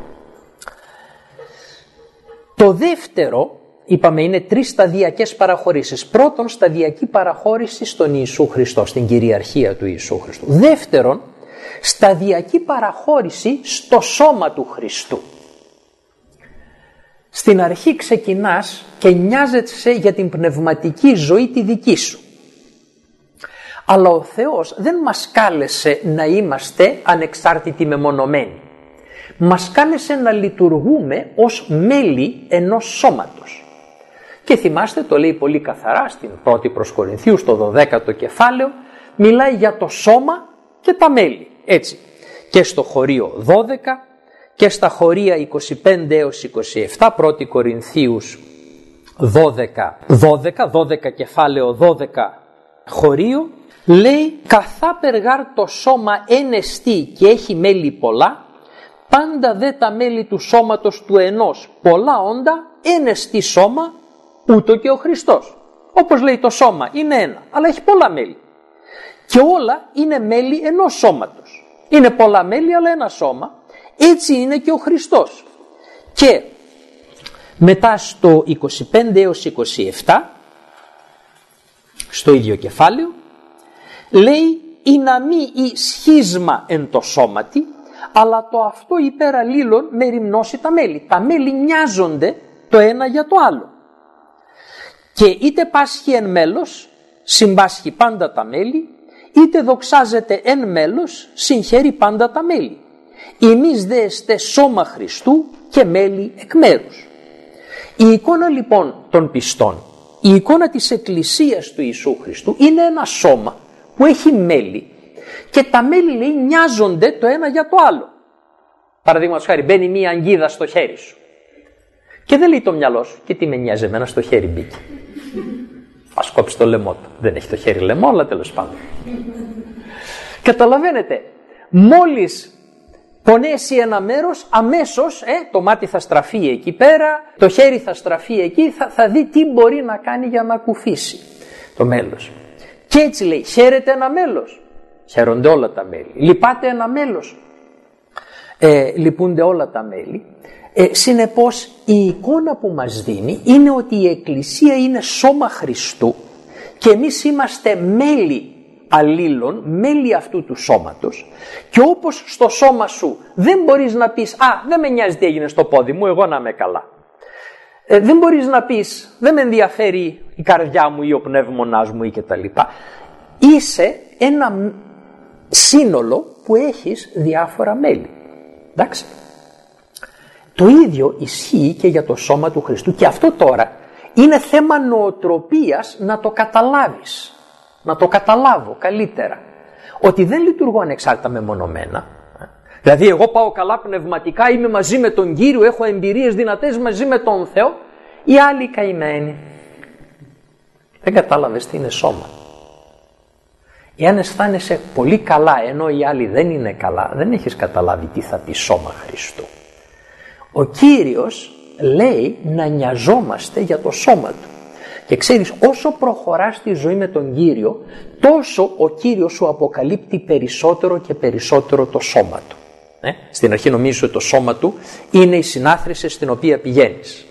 Το δεύτερο, είπαμε, είναι 3 σταδιακές παραχωρήσεις. Πρώτον, σταδιακή παραχώρηση στον Ιησού Χριστό, στην κυριαρχία του Ιησού Χριστού. Δεύτερον, σταδιακή παραχώρηση στο σώμα του Χριστού. Στην αρχή ξεκινάς και νοιάζεσαι για την πνευματική ζωή τη δική σου. Αλλά ο Θεός δεν μας κάλεσε να είμαστε ανεξάρτητοι μεμονωμένοι. Μας κάλεσε να λειτουργούμε ως μέλη ενός σώματος. Και θυμάστε, το λέει πολύ καθαρά στην 1η προς Κορινθίους, στο 12ο κεφάλαιο, μιλάει για το σώμα και τα μέλη. Έτσι, και στο χωρίο 12 και στα χωρία 25 έως 27, 1η Κορινθίους 12 κεφάλαιο 12 χωρίο, λέει καθά περγάρ το σώμα ένεστη και έχει μέλη πολλά, πάντα δε τα μέλη του σώματος του ενός πολλά όντα, ένεστη σώμα, ούτω και ο Χριστός. Όπως λέει το σώμα είναι ένα, αλλά έχει πολλά μέλη. Και όλα είναι μέλη ενός σώματος. Είναι πολλά μέλη, αλλά ένα σώμα. Έτσι είναι και ο Χριστός. Και μετά στο 25 έως 27, στο ίδιο κεφάλαιο, λέει «Η να μη η σχίσμα εν το σώματι, αλλά το αυτό υπέρ αλλήλων με ρυμνώσει τα μέλη». Τα μέλη νοιάζονται το ένα για το άλλο. Και είτε πάσχει εν μέλος, συμπάσχει πάντα τα μέλη, είτε δοξάζεται εν μέλος, συγχαίρει πάντα τα μέλη. Εμείς δε εστε σώμα Χριστού και μέλη εκ μέρους. Η εικόνα λοιπόν των πιστών, η εικόνα της Εκκλησίας του Ιησού Χριστού είναι ένα σώμα που έχει μέλη και τα μέλη, λέει, νοιάζονται το ένα για το άλλο. Παραδείγματος χάρη, μπαίνει μία αγγίδα στο χέρι σου και δεν λέει το μυαλό σου, και τι με νοιάζει εμένα, στο χέρι μπήκε. Ας κόψει το λαιμό του. Δεν έχει το χέρι λαιμό, αλλά τέλος πάντων. Καταλαβαίνετε, μόλις πονέσει ένα μέρος, αμέσως το μάτι θα στραφεί εκεί πέρα, το χέρι θα στραφεί εκεί, θα δει τι μπορεί να κάνει για να ακουφίσει το μέλος. Και έτσι λέει, χαίρεται ένα μέλος, χαίρονται όλα τα μέλη. Λυπάται ένα μέλος, λυπούνται όλα τα μέλη. Συνεπώς η εικόνα που μας δίνει είναι ότι η Εκκλησία είναι σώμα Χριστού και εμείς είμαστε μέλη αλλήλων, μέλη αυτού του σώματος, και όπως στο σώμα σου δεν μπορείς να πεις δεν με νοιάζει τι έγινε στο πόδι μου, εγώ να είμαι καλά. Δεν μπορείς να πεις δεν με ενδιαφέρει η καρδιά μου ή ο πνεύμονάς μου ή και τα λοιπά. Είσαι ένα σύνολο που έχεις διάφορα μέλη. Εντάξει. Το ίδιο ισχύει και για το σώμα του Χριστού, και αυτό τώρα είναι θέμα νοοτροπίας να το καταλάβεις, να το καταλάβω καλύτερα, ότι δεν λειτουργώ ανεξάρτητα μεμονωμένα. Δηλαδή εγώ πάω καλά πνευματικά, είμαι μαζί με τον Κύριο, έχω εμπειρίες δυνατές μαζί με τον Θεό, οι άλλοι καημένοι. Δεν κατάλαβες τι είναι σώμα. Εάν αισθάνεσαι πολύ καλά ενώ οι άλλοι δεν είναι καλά, δεν έχεις καταλάβει τι θα πει σώμα Χριστού. Ο Κύριος λέει να νοιαζόμαστε για το σώμα του. Και ξέρεις, όσο προχωράς στη ζωή με τον Κύριο, τόσο ο Κύριος σου αποκαλύπτει περισσότερο και περισσότερο το σώμα του. Στην αρχή νομίζεις ότι το σώμα του είναι η συνάθρηση στην οποία πηγαίνεις.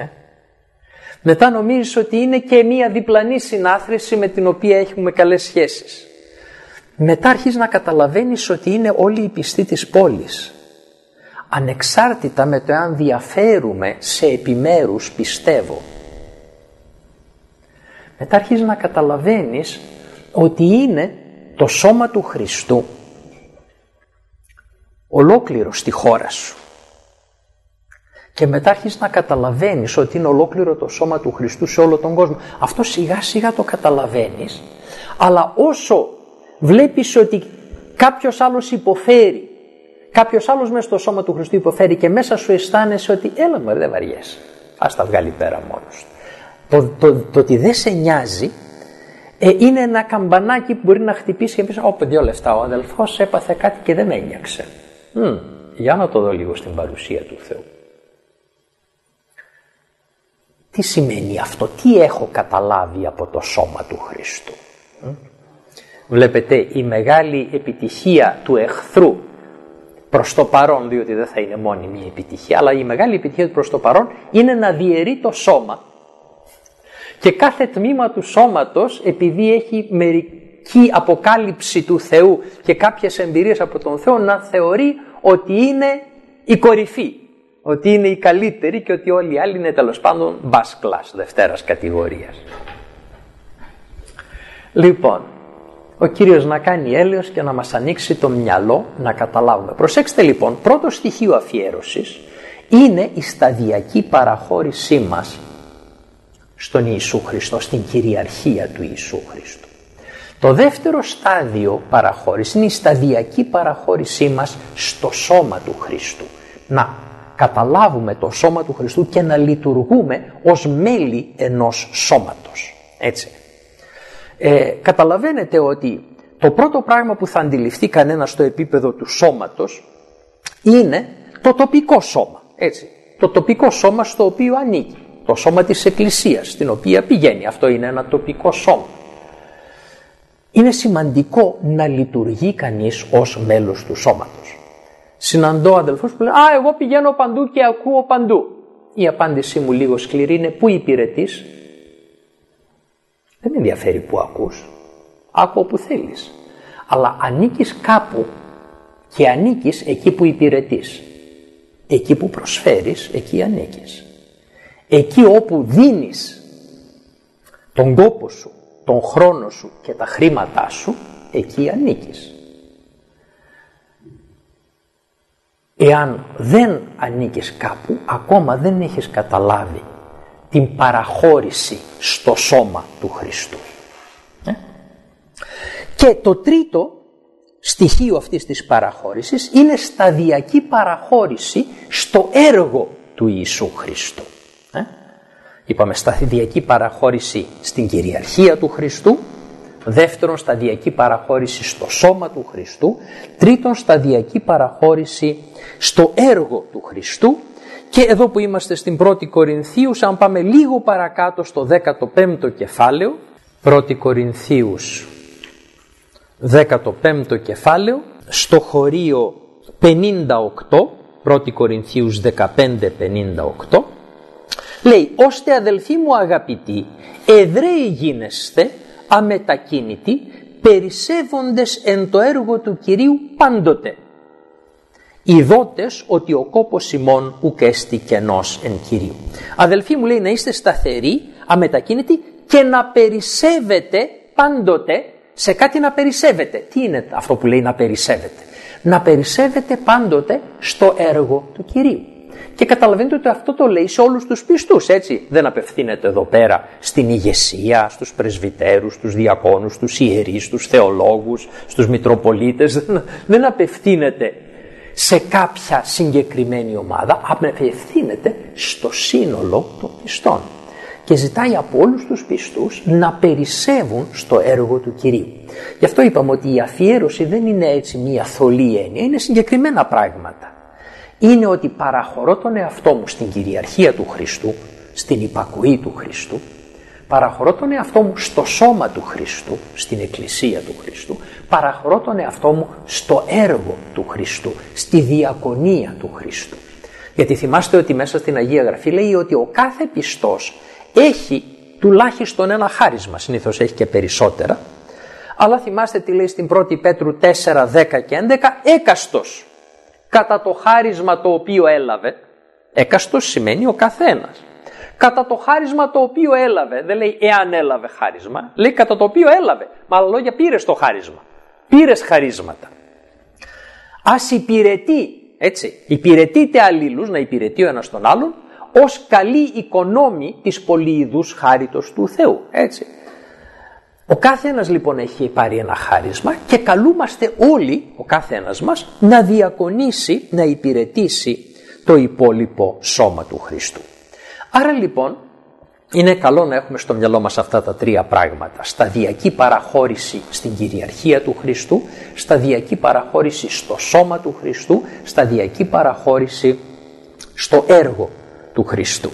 Μετά νομίζεις ότι είναι και μία διπλανή συνάθρηση με την οποία έχουμε καλές σχέσεις. Μετά αρχίζεις να καταλαβαίνεις ότι είναι όλοι οι πιστοί της πόλης. Ανεξάρτητα με το αν διαφέρουμε σε επιμέρους, πιστεύω. Μετά αρχίζεις να καταλαβαίνεις ότι είναι το σώμα του Χριστού ολόκληρο στη χώρα σου. Και μετά αρχίζεις να καταλαβαίνεις ότι είναι ολόκληρο το σώμα του Χριστού σε όλο τον κόσμο. Αυτό σιγά σιγά το καταλαβαίνεις, αλλά όσο βλέπεις ότι κάποιος άλλος υποφέρει, κάποιος άλλος μέσα στο σώμα του Χριστού υποφέρει και μέσα σου αισθάνεσαι ότι έλα μωρέ, δεν βαριέσαι, ας τα βγάλει πέρα μόνος. Το ότι δεν σε νοιάζει είναι ένα καμπανάκι που μπορεί να χτυπήσει και πεις «Ωπ, 2 λεφτά, ο αδελφός έπαθε κάτι και δεν με ένιωξε». Για να το δω λίγο στην παρουσία του Θεού. Τι σημαίνει αυτό, τι έχω καταλάβει από το σώμα του Χριστού. Βλέπετε, η μεγάλη επιτυχία του εχθρού προς το παρόν, διότι δεν θα είναι μόνιμη η επιτυχία, αλλά η μεγάλη επιτυχία του προς το παρόν είναι να διαιρεί το σώμα. Και κάθε τμήμα του σώματος, επειδή έχει μερική αποκάλυψη του Θεού και κάποιες εμπειρίες από τον Θεό, να θεωρεί ότι είναι η κορυφή, ότι είναι η καλύτερη και ότι όλοι οι άλλοι είναι τέλος πάντων μπας κλάς, δευτέρας κατηγορίας. Λοιπόν, ο Κύριος να κάνει έλεος και να μας ανοίξει το μυαλό να καταλάβουμε. Προσέξτε λοιπόν, πρώτο στοιχείο αφιέρωσης είναι η σταδιακή παραχώρησή μας στον Ιησού Χριστό, στην κυριαρχία του Ιησού Χριστού. Το δεύτερο στάδιο παραχώρηση είναι η σταδιακή παραχώρησή μας στο σώμα του Χριστού. Να καταλάβουμε το σώμα του Χριστού και να λειτουργούμε ως μέλη ενός σώματος. Έτσι. Καταλαβαίνετε ότι το πρώτο πράγμα που θα αντιληφθεί κανένα στο επίπεδο του σώματος είναι το τοπικό σώμα. Έτσι. Το τοπικό σώμα στο οποίο ανήκει. Το σώμα της Εκκλησίας, στην οποία πηγαίνει. Αυτό είναι ένα τοπικό σώμα. Είναι σημαντικό να λειτουργεί κανείς ως μέλος του σώματος. Συναντώ αδελφούς που λένε εγώ πηγαίνω παντού και ακούω παντού. Η απάντησή μου λίγο σκληρή είναι πού υπηρετείς. Δεν με ενδιαφέρει που ακούς. Άκου όπου θέλεις. Αλλά ανήκεις κάπου και ανήκεις εκεί που υπηρετείς. Εκεί που προσφέρεις, εκεί ανήκεις. Εκεί όπου δίνεις τον κόπο σου τον χρόνο σου και τα χρήματά σου, εκεί ανήκεις. Εάν δεν ανήκεις κάπου, ακόμα δεν έχεις καταλάβει την παραχώρηση στο σώμα του Χριστού. Και το τρίτο στοιχείο αυτής της παραχώρησης είναι σταδιακή παραχώρηση στο έργο του Ιησού Χριστού. Είπαμε σταδιακή παραχώρηση στην κυριαρχία του Χριστού, δεύτερον σταδιακή παραχώρηση στο σώμα του Χριστού, τρίτον σταδιακή παραχώρηση στο έργο του Χριστού. Και εδώ που είμαστε στην 1η Κορινθίους, αν πάμε λίγο παρακάτω στο 15ο κεφάλαιο, 1η Κορινθίους 15ο κεφάλαιο, στο χωρίο 58, 1η Κορινθίους 15-58, λέει, ώστε αδελφοί μου αγαπητοί, εδραίοι γίνεστε, αμετακίνητοι, περισσεύοντες εν το έργο του Κυρίου πάντοτε. Ιδότες ότι ο κόπος ημών ουκ έστι κενός εν Κυρίου. Αδελφοί μου, λέει, να είστε σταθεροί, αμετακίνητοι και να περισσεύετε πάντοτε σε κάτι, να περισσεύετε. Τι είναι αυτό που λέει να περισσεύετε? Να περισσεύετε πάντοτε στο έργο του Κυρίου. Και καταλαβαίνετε ότι αυτό το λέει σε όλους τους πιστούς, έτσι. Δεν απευθύνεται εδώ πέρα στην ηγεσία, στους πρεσβυτέρους, στους διακόνους, στους ιερείς, στους θεολόγους, στους μητροπολίτες. Δεν απευθύνεται σε κάποια συγκεκριμένη ομάδα, απευθύνεται στο σύνολο των πιστών. Και ζητάει από όλους τους πιστούς να περισσεύουν στο έργο του Κυρίου. Γι' αυτό είπαμε ότι η αφιέρωση δεν είναι έτσι μια θολή έννοια, είναι συγκεκριμένα πράγματα. Είναι ότι παραχωρώ τον εαυτό μου στην κυριαρχία του Χριστού, στην υπακοή του Χριστού, παραχωρώ τον εαυτό μου στο σώμα του Χριστού, στην εκκλησία του Χριστού, παραχωρώ τον εαυτό μου στο έργο του Χριστού, στη διακονία του Χριστού. Γιατί θυμάστε ότι μέσα στην Αγία Γραφή λέει ότι ο κάθε πιστός έχει τουλάχιστον ένα χάρισμα, συνήθως έχει και περισσότερα, αλλά θυμάστε τι λέει στην 1η Πέτρου 4, 10 και 11, έκαστος κατά το χάρισμα το οποίο έλαβε. Έκαστος σημαίνει ο καθένας. Κατά το χάρισμα το οποίο έλαβε, δεν λέει εάν έλαβε χάρισμα, λέει κατά το οποίο έλαβε. Με άλλα λόγια, πήρες το χάρισμα. Πήρες χαρίσματα. Ας υπηρετεί, έτσι, υπηρετείτε αλλήλους, να υπηρετεί ο ένας τον άλλον, ως καλή οικονόμη της πολυειδούς χάριτος του Θεού, έτσι. Ο κάθε ένας λοιπόν έχει πάρει ένα χάρισμα και καλούμαστε όλοι, ο κάθε ένας μας, να διακονήσει, να υπηρετήσει το υπόλοιπο σώμα του Χριστού. Άρα λοιπόν είναι καλό να έχουμε στο μυαλό μας αυτά τα τρία πράγματα. Σταδιακή παραχώρηση στην κυριαρχία του Χριστού, σταδιακή παραχώρηση στο σώμα του Χριστού, σταδιακή παραχώρηση στο έργο του Χριστού.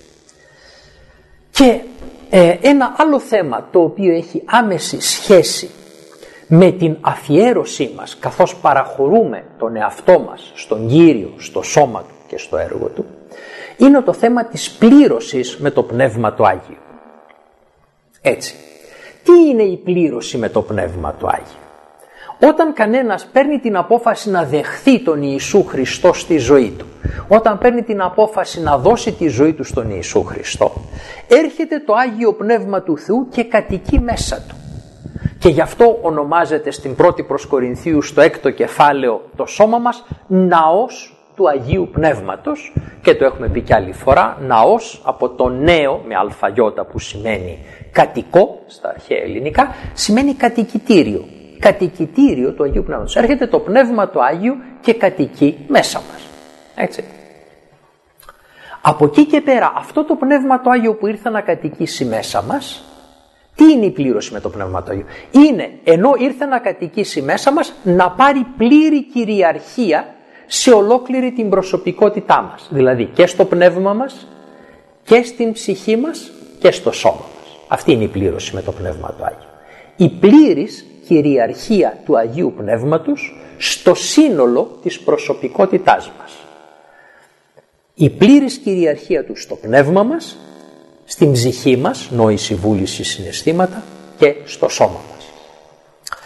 Και ένα άλλο θέμα το οποίο έχει άμεση σχέση με την αφιέρωσή μας, καθώς παραχωρούμε τον εαυτό μας στον Κύριο, στο σώμα του και στο έργο του, είναι το θέμα της πλήρωσης με το Πνεύμα το Άγιο. Έτσι, τι είναι η πλήρωση με το Πνεύμα το Άγιο? Όταν κανένας παίρνει την απόφαση να δεχθεί τον Ιησού Χριστό στη ζωή του, όταν παίρνει την απόφαση να δώσει τη ζωή του στον Ιησού Χριστό, έρχεται το Άγιο Πνεύμα του Θεού και κατοικεί μέσα του. Και γι' αυτό ονομάζεται στην 1η προς Κορινθίους στο 6ο κεφάλαιο το σώμα μας ναός του Αγίου Πνεύματος, και το έχουμε πει κι άλλη φορά, ναός από το νέο με αλφαγιώτα που σημαίνει κατοικό στα αρχαία ελληνικά, σημαίνει κατοικητήριο. Κατοικητήριο του Αγίου Πνεύματος. Έρχεται το Πνεύμα το Άγιο και κατοικεί μέσα μας. Έτσι. Από εκεί και πέρα, αυτό το Πνεύμα το Άγιο που ήρθε να κατοικήσει μέσα μας, τι είναι η πλήρωση με το Πνεύμα το Άγιο? Είναι, ενώ ήρθε να κατοικήσει μέσα μας, να πάρει πλήρη κυριαρχία σε ολόκληρη την προσωπικότητά μας. Δηλαδή και στο πνεύμα μας και στην ψυχή μας και στο σώμα μας. Αυτή είναι η πλήρωση με το Πνεύμα το Άγιο. Η πλήρης κυριαρχία του Αγίου Πνεύματος στο σύνολο της προσωπικότητάς μας. Η πλήρης κυριαρχία του στο πνεύμα μας, στην ψυχή μας, νόηση, βούληση, συναισθήματα, και στο σώμα μας.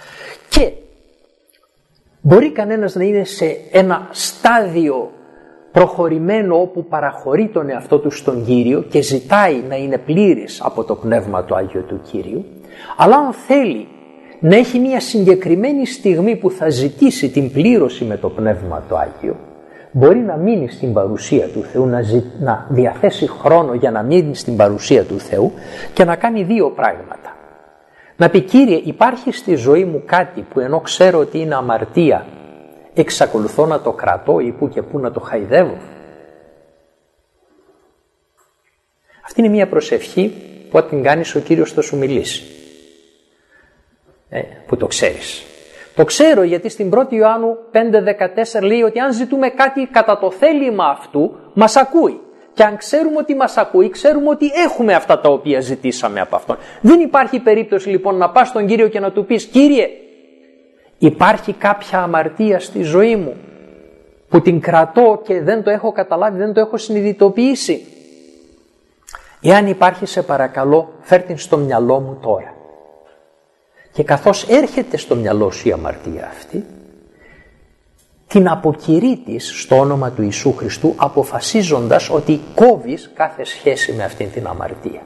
Και μπορεί κανένας να είναι σε ένα στάδιο προχωρημένο όπου παραχωρεί τον εαυτό του στον Κύριο και ζητάει να είναι πλήρης από το Πνεύμα το Άγιο του Κύριου, αλλά αν θέλει να έχει μια συγκεκριμένη στιγμή που θα ζητήσει την πλήρωση με το Πνεύμα το Άγιο, μπορεί να μείνει στην παρουσία του Θεού, να διαθέσει χρόνο για να μείνει στην παρουσία του Θεού και να κάνει δύο πράγματα. Να πει: Κύριε, υπάρχει στη ζωή μου κάτι που ενώ ξέρω ότι είναι αμαρτία, εξακολουθώ να το κρατώ ή που και που να το χαϊδεύω. Αυτή είναι μια προσευχή που όταν την κάνεις ο Κύριος θα σου μιλήσει. Που το ξέρεις. Το ξέρω γιατί στην 1η Ιωάννου 5:14 λέει ότι αν ζητούμε κάτι κατά το θέλημα αυτού, μας ακούει. Και αν ξέρουμε ότι μας ακούει, ξέρουμε ότι έχουμε αυτά τα οποία ζητήσαμε από Αυτόν. Δεν υπάρχει περίπτωση λοιπόν να πας στον Κύριο και να του πεις: Κύριε, υπάρχει κάποια αμαρτία στη ζωή μου που την κρατώ και δεν το έχω καταλάβει, δεν το έχω συνειδητοποιήσει. Εάν υπάρχει, σε παρακαλώ, φέρ' την στο μυαλό μου τώρα. Και καθώς έρχεται στο μυαλό σου η αμαρτία αυτή, την αποκηρύττεις στο όνομα του Ιησού Χριστού, αποφασίζοντας ότι κόβεις κάθε σχέση με αυτήν την αμαρτία.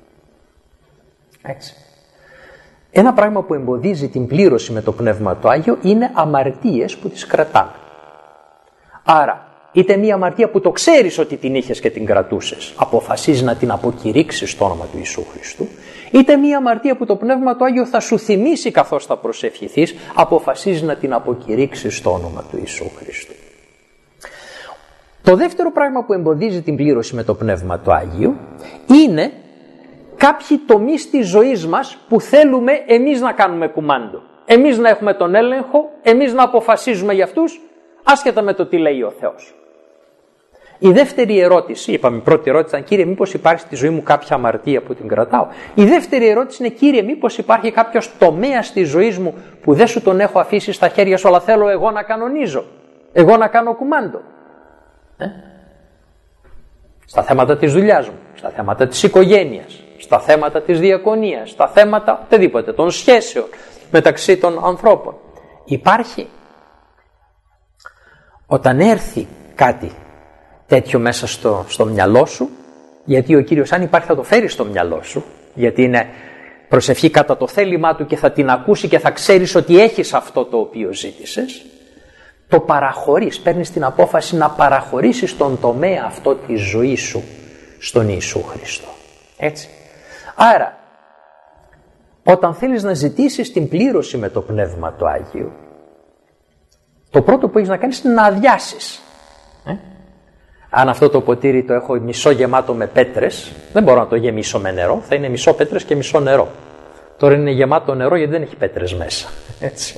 Έτσι. Ένα πράγμα που εμποδίζει την πλήρωση με το Πνεύμα το Άγιο είναι αμαρτίες που τις κρατάμε. Άρα, είτε μία αμαρτία που το ξέρεις ότι την είχες και την κρατούσες, αποφασίζεις να την αποκηρύξεις στο όνομα του Ιησού Χριστού, είτε μία αμαρτία που το Πνεύμα το Άγιο θα σου θυμίσει καθώς θα προσευχηθείς, αποφασίζεις να την αποκηρύξεις στο όνομα του Ιησού Χριστού. Το δεύτερο πράγμα που εμποδίζει την πλήρωση με το Πνεύμα το Άγιο είναι κάποιοι τομείς της ζωής μας που θέλουμε εμείς να κάνουμε κουμάντο. Εμείς να έχουμε τον έλεγχο, εμείς να αποφασίζουμε για αυτούς, άσχετα με το τι λέει ο Θεός. Η δεύτερη ερώτηση, είπαμε η πρώτη ερώτηση ήταν: Κύριε, μήπως υπάρχει στη ζωή μου κάποια αμαρτία που την κρατάω. Η δεύτερη ερώτηση είναι: Κύριε, μήπως υπάρχει κάποιος τομέας της ζωής μου που δεν σου τον έχω αφήσει στα χέρια σου, αλλά θέλω εγώ να κανονίζω, εγώ να κάνω κουμάντο. Στα θέματα της δουλειάς μου, στα θέματα της οικογένειας, στα θέματα της διακονίας, στα θέματα οτιδήποτε, των σχέσεων μεταξύ των ανθρώπων. Υπάρχει. Όταν έρθει κάτι τέτοιο μέσα στο μυαλό σου, γιατί ο Κύριος αν υπάρχει θα το φέρει στο μυαλό σου, γιατί είναι προσευχή κατά το θέλημά του και θα την ακούσει και θα ξέρεις ότι έχεις αυτό το οποίο ζήτησες, το παραχωρείς, παίρνεις την απόφαση να παραχωρήσεις τον τομέα αυτό της ζωής σου στον Ιησού Χριστό. Έτσι. Άρα, όταν θέλεις να ζητήσεις την πλήρωση με το Πνεύμα το Άγιο, το πρώτο που έχεις να κάνεις είναι να αδειάσεις. Αν αυτό το ποτήρι το έχω μισό γεμάτο με πέτρες, δεν μπορώ να το γεμίσω με νερό, θα είναι μισό πέτρες και μισό νερό. Τώρα είναι γεμάτο νερό γιατί δεν έχει πέτρες μέσα. Έτσι.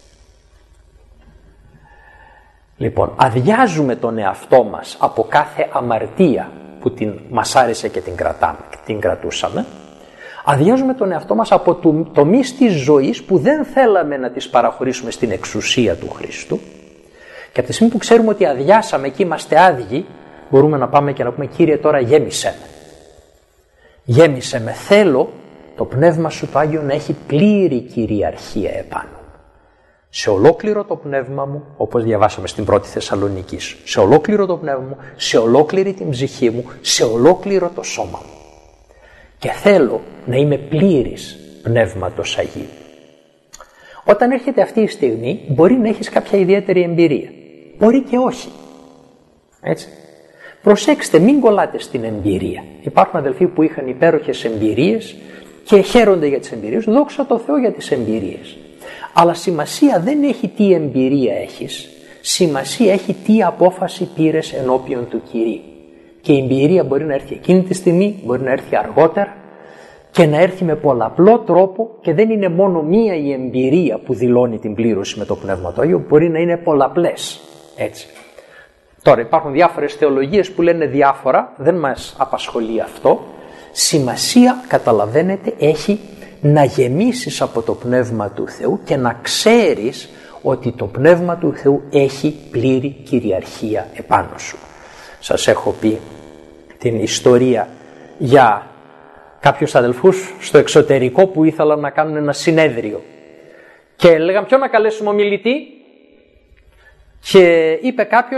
Λοιπόν, αδειάζουμε τον εαυτό μας από κάθε αμαρτία που μας άρεσε και την κρατούσαμε. Αδειάζουμε τον εαυτό μας από τομείς της ζωής που δεν θέλαμε να τις παραχωρήσουμε στην εξουσία του Χριστού. Και από τη στιγμή που ξέρουμε ότι αδειάσαμε και είμαστε άδειοι, μπορούμε να πάμε και να πούμε: Κύριε, τώρα γέμισε με. Γέμισε με. Θέλω το Πνεύμα Σου το Άγιο να έχει πλήρη κυριαρχία επάνω. Σε ολόκληρο το πνεύμα μου, όπως διαβάσαμε στην 1η Θεσσαλονικής, σε ολόκληρο το πνεύμα μου, σε ολόκληρη την ψυχή μου, σε ολόκληρο το σώμα μου. Και θέλω να είμαι πλήρης Πνεύματος Αγίου. Όταν έρχεται αυτή η στιγμή, μπορεί να έχεις κάποια ιδιαίτερη εμπειρία. Μπορεί και όχι. Έτσι. Προσέξτε, μην κολλάτε στην εμπειρία. Υπάρχουν αδελφοί που είχαν υπέροχες εμπειρίες και χαίρονται για τις εμπειρίες. Δόξα τω Θεώ για τις εμπειρίες. Αλλά σημασία δεν έχει τι εμπειρία έχεις. Σημασία έχει τι απόφαση πήρες ενώπιον του Κυρίου. Και η εμπειρία μπορεί να έρθει εκείνη τη στιγμή, μπορεί να έρθει αργότερα και να έρθει με πολλαπλό τρόπο, και δεν είναι μόνο μία η εμπειρία που δηλώνει την πλήρωση με το Πνεύμα το Άγιο, μπορεί να είναι πολλαπλές. Έτσι. Τώρα υπάρχουν διάφορες θεολογίες που λένε διάφορα, δεν μας απασχολεί αυτό. Σημασία, καταλαβαίνετε, έχει να γεμίσεις από το Πνεύμα του Θεού και να ξέρεις ότι το Πνεύμα του Θεού έχει πλήρη κυριαρχία επάνω σου. Σας έχω πει την ιστορία για κάποιους αδελφούς στο εξωτερικό που ήθελαν να κάνουν ένα συνέδριο και λέγαν: ποιο να καλέσουμε ομιλητή, και είπε κάποιος: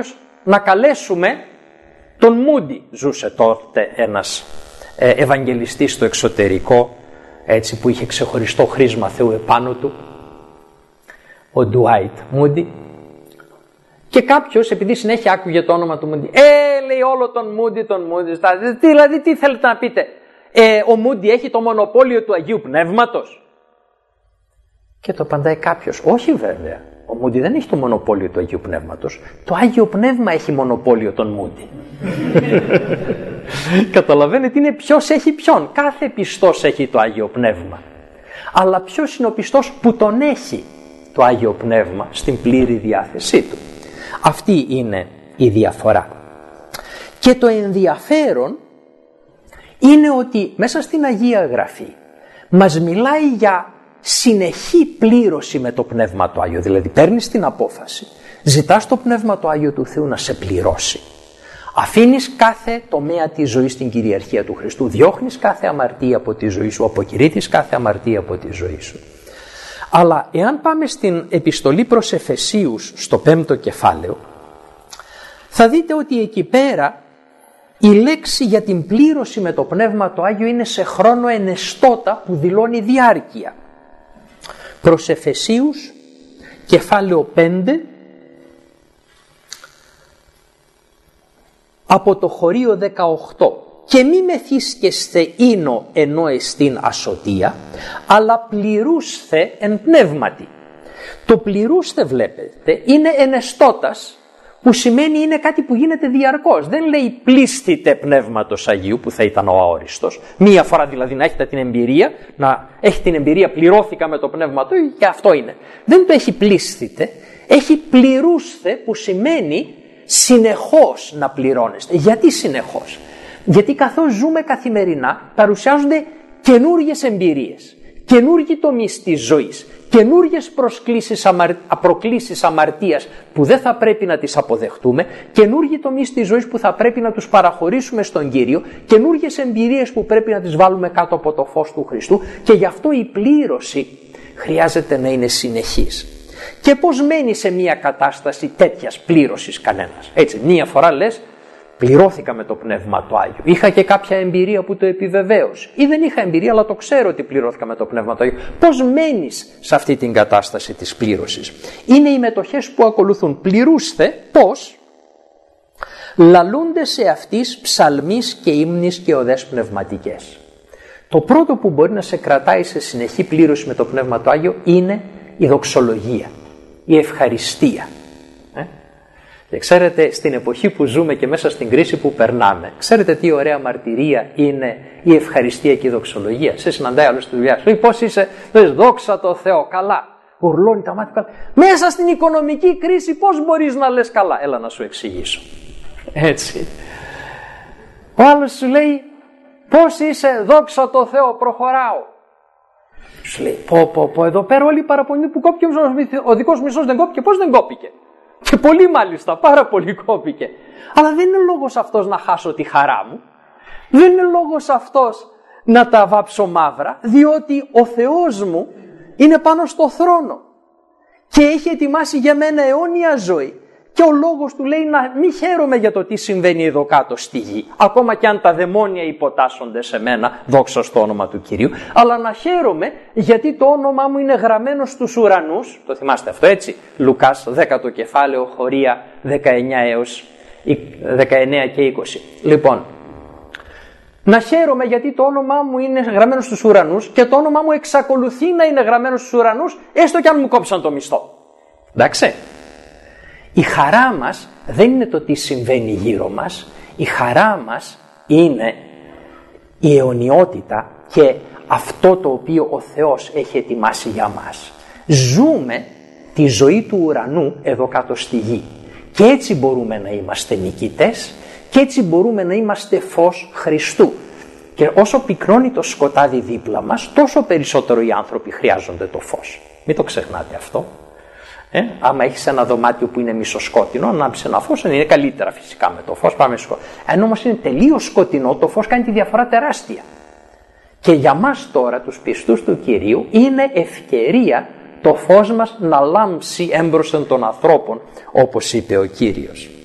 να καλέσουμε τον Μούντι. Ζούσε τότε ένας ευαγγελιστής στο εξωτερικό, έτσι, που είχε ξεχωριστό χρήσμα Θεού επάνω του, ο Ντουάιτ Μούντι. Και κάποιος, επειδή συνέχεια άκουγε το όνομα του Μούντι, λέει όλο τον Μούντι. Δηλαδή τι θέλετε να πείτε, ο Μούντι έχει το μονοπόλιο του Αγίου Πνεύματος? Και το απαντάει κάποιος, όχι βέβαια, ο Μούντι δεν έχει το μονοπόλιο του Αγίου Πνεύματος, το Άγιο Πνεύμα έχει μονοπόλιο τον Μούντι. Καταλαβαίνετε, είναι ποιος έχει ποιον. Κάθε πιστός έχει το Άγιο Πνεύμα, αλλά ποιος είναι ο πιστός που τον έχει το Άγιο Πνεύμα στην πλήρη διάθεσή του? Αυτή είναι η διαφορά. Και το ενδιαφέρον είναι ότι μέσα στην Αγία Γραφή μας μιλάει για συνεχή πλήρωση με το Πνεύμα το Άγιο. Δηλαδή παίρνεις την απόφαση, ζητάς το Πνεύμα το Άγιο του Θεού να σε πληρώσει. Αφήνεις κάθε τομέα της ζωής στην κυριαρχία του Χριστού, διώχνεις κάθε αμαρτία από τη ζωή σου, αποκηρύττεις κάθε αμαρτία από τη ζωή σου. Αλλά εάν πάμε στην επιστολή προς Εφεσίους στο 5ο κεφάλαιο, θα δείτε ότι εκεί πέρα η λέξη για την πλήρωση με το Πνεύμα το Άγιο είναι σε χρόνο ενεστώτα που δηλώνει διάρκεια. Προς Εφεσίους κεφάλαιο 5, από το χωρίο 18. Και μη μεθύσκεστε ίνο ενώ εστίν ασωτεία, αλλά πληρούσθε εν πνεύματι. Το πληρούσθε, βλέπετε, είναι ενεστώτας, που σημαίνει είναι κάτι που γίνεται διαρκώς. Δεν λέει πλήστητε πνεύματος Αγίου, που θα ήταν ο αόριστος. Μία φορά δηλαδή να έχετε την εμπειρία, να έχει την εμπειρία πληρώθηκα με το πνεύμα του, και αυτό είναι. Δεν το έχει πλήστητε, έχει πληρούσθε, που σημαίνει συνεχώς να πληρώνεστε. Γιατί συνεχώς? Γιατί καθώς ζούμε καθημερινά παρουσιάζονται καινούργιες εμπειρίες, καινούργιοι τομείς της ζωής, καινούργιες προκλήσεις αμαρτίας που δεν θα πρέπει να τις αποδεχτούμε, καινούργιοι τομείς της ζωής που θα πρέπει να τους παραχωρήσουμε στον Κύριο, καινούργιες εμπειρίες που πρέπει να τις βάλουμε κάτω από το φως του Χριστού, και γι' αυτό η πλήρωση χρειάζεται να είναι συνεχής. Και πώς μένει σε μια κατάσταση τέτοιας πλήρωσης κανένας? Έτσι, μία φορά λες πληρώθηκα με το Πνεύμα το Άγιο, είχα και κάποια εμπειρία που το επιβεβαίωσε, ή δεν είχα εμπειρία αλλά το ξέρω ότι πληρώθηκα με το Πνεύμα το Άγιο. Πώς μένεις σε αυτή την κατάσταση της πλήρωσης? Είναι οι μετοχές που ακολουθούν. Πληρούστε πώς? Λαλούνται σε αυτής ψαλμής και ύμνης και οδές πνευματικές. Το πρώτο που μπορεί να σε κρατάει σε συνεχή πλήρωση με το Πνεύμα το Άγιο είναι η δοξολογία, η ευχαριστία. Και ξέρετε, στην εποχή που ζούμε και μέσα στην κρίση που περνάμε, ξέρετε τι ωραία μαρτυρία είναι η ευχαριστία και η δοξολογία? Σε συναντάει άλλο στη δουλειά σου, λέει πώς είσαι? Λες δόξα τω Θεώ, καλά. Ουρλώνει τα μάτια, καλά. Μέσα στην οικονομική κρίση πώς μπορείς να λες καλά? Έλα να σου εξηγήσω. Έτσι. Ο άλλος σου λέει πώς είσαι? Δόξα τω Θεώ, προχωράω. Σου λέει πω, εδώ πέρα όλοι οι παραπονιούνται που κόπηκε ο δικός μου μισθός, δεν κόπηκε. Πώς δεν κόπηκε? Και πολύ μάλιστα, πάρα πολύ κόπηκε. Αλλά δεν είναι λόγος αυτός να χάσω τη χαρά μου. Δεν είναι λόγος αυτός να τα βάψω μαύρα, διότι ο Θεός μου είναι πάνω στο θρόνο και έχει ετοιμάσει για μένα αιώνια ζωή. Και ο λόγος του λέει να μην χαίρομαι για το τι συμβαίνει εδώ κάτω στη γη, ακόμα και αν τα δαιμόνια υποτάσσονται σε μένα, δόξα στο όνομα του Κυρίου, αλλά να χαίρομαι γιατί το όνομά μου είναι γραμμένο στους ουρανούς. Το θυμάστε αυτό, έτσι? Λουκάς 10ο κεφάλαιο, χωρία 19 και 20. Λοιπόν, να χαίρομαι γιατί το όνομά μου είναι γραμμένο στους ουρανούς και το όνομά μου εξακολουθεί να είναι γραμμένο στους ουρανούς, έστω και αν μου κόψαν το μισθό. Εντάξει? Η χαρά μας δεν είναι το τι συμβαίνει γύρω μας, η χαρά μας είναι η αιωνιότητα και αυτό το οποίο ο Θεός έχει ετοιμάσει για μας. Ζούμε τη ζωή του ουρανού εδώ κάτω στη γη και έτσι μπορούμε να είμαστε νικητές και έτσι μπορούμε να είμαστε φως Χριστού. Και όσο πυκνώνει το σκοτάδι δίπλα μας, τόσο περισσότερο οι άνθρωποι χρειάζονται το φως. Μην το ξεχνάτε αυτό. Άμα έχεις ένα δωμάτιο που είναι μισοσκότεινο, ανάψεις ένα φως, είναι καλύτερα φυσικά με το φως, πάμε σκοτεινό. Αν όμως είναι τελείως σκοτεινό, το φως κάνει τη διαφορά τεράστια. Και για μας τώρα, τους πιστούς του Κυρίου, είναι ευκαιρία το φως μας να λάμψει έμπροσθεν των ανθρώπων, όπως είπε ο Κύριος.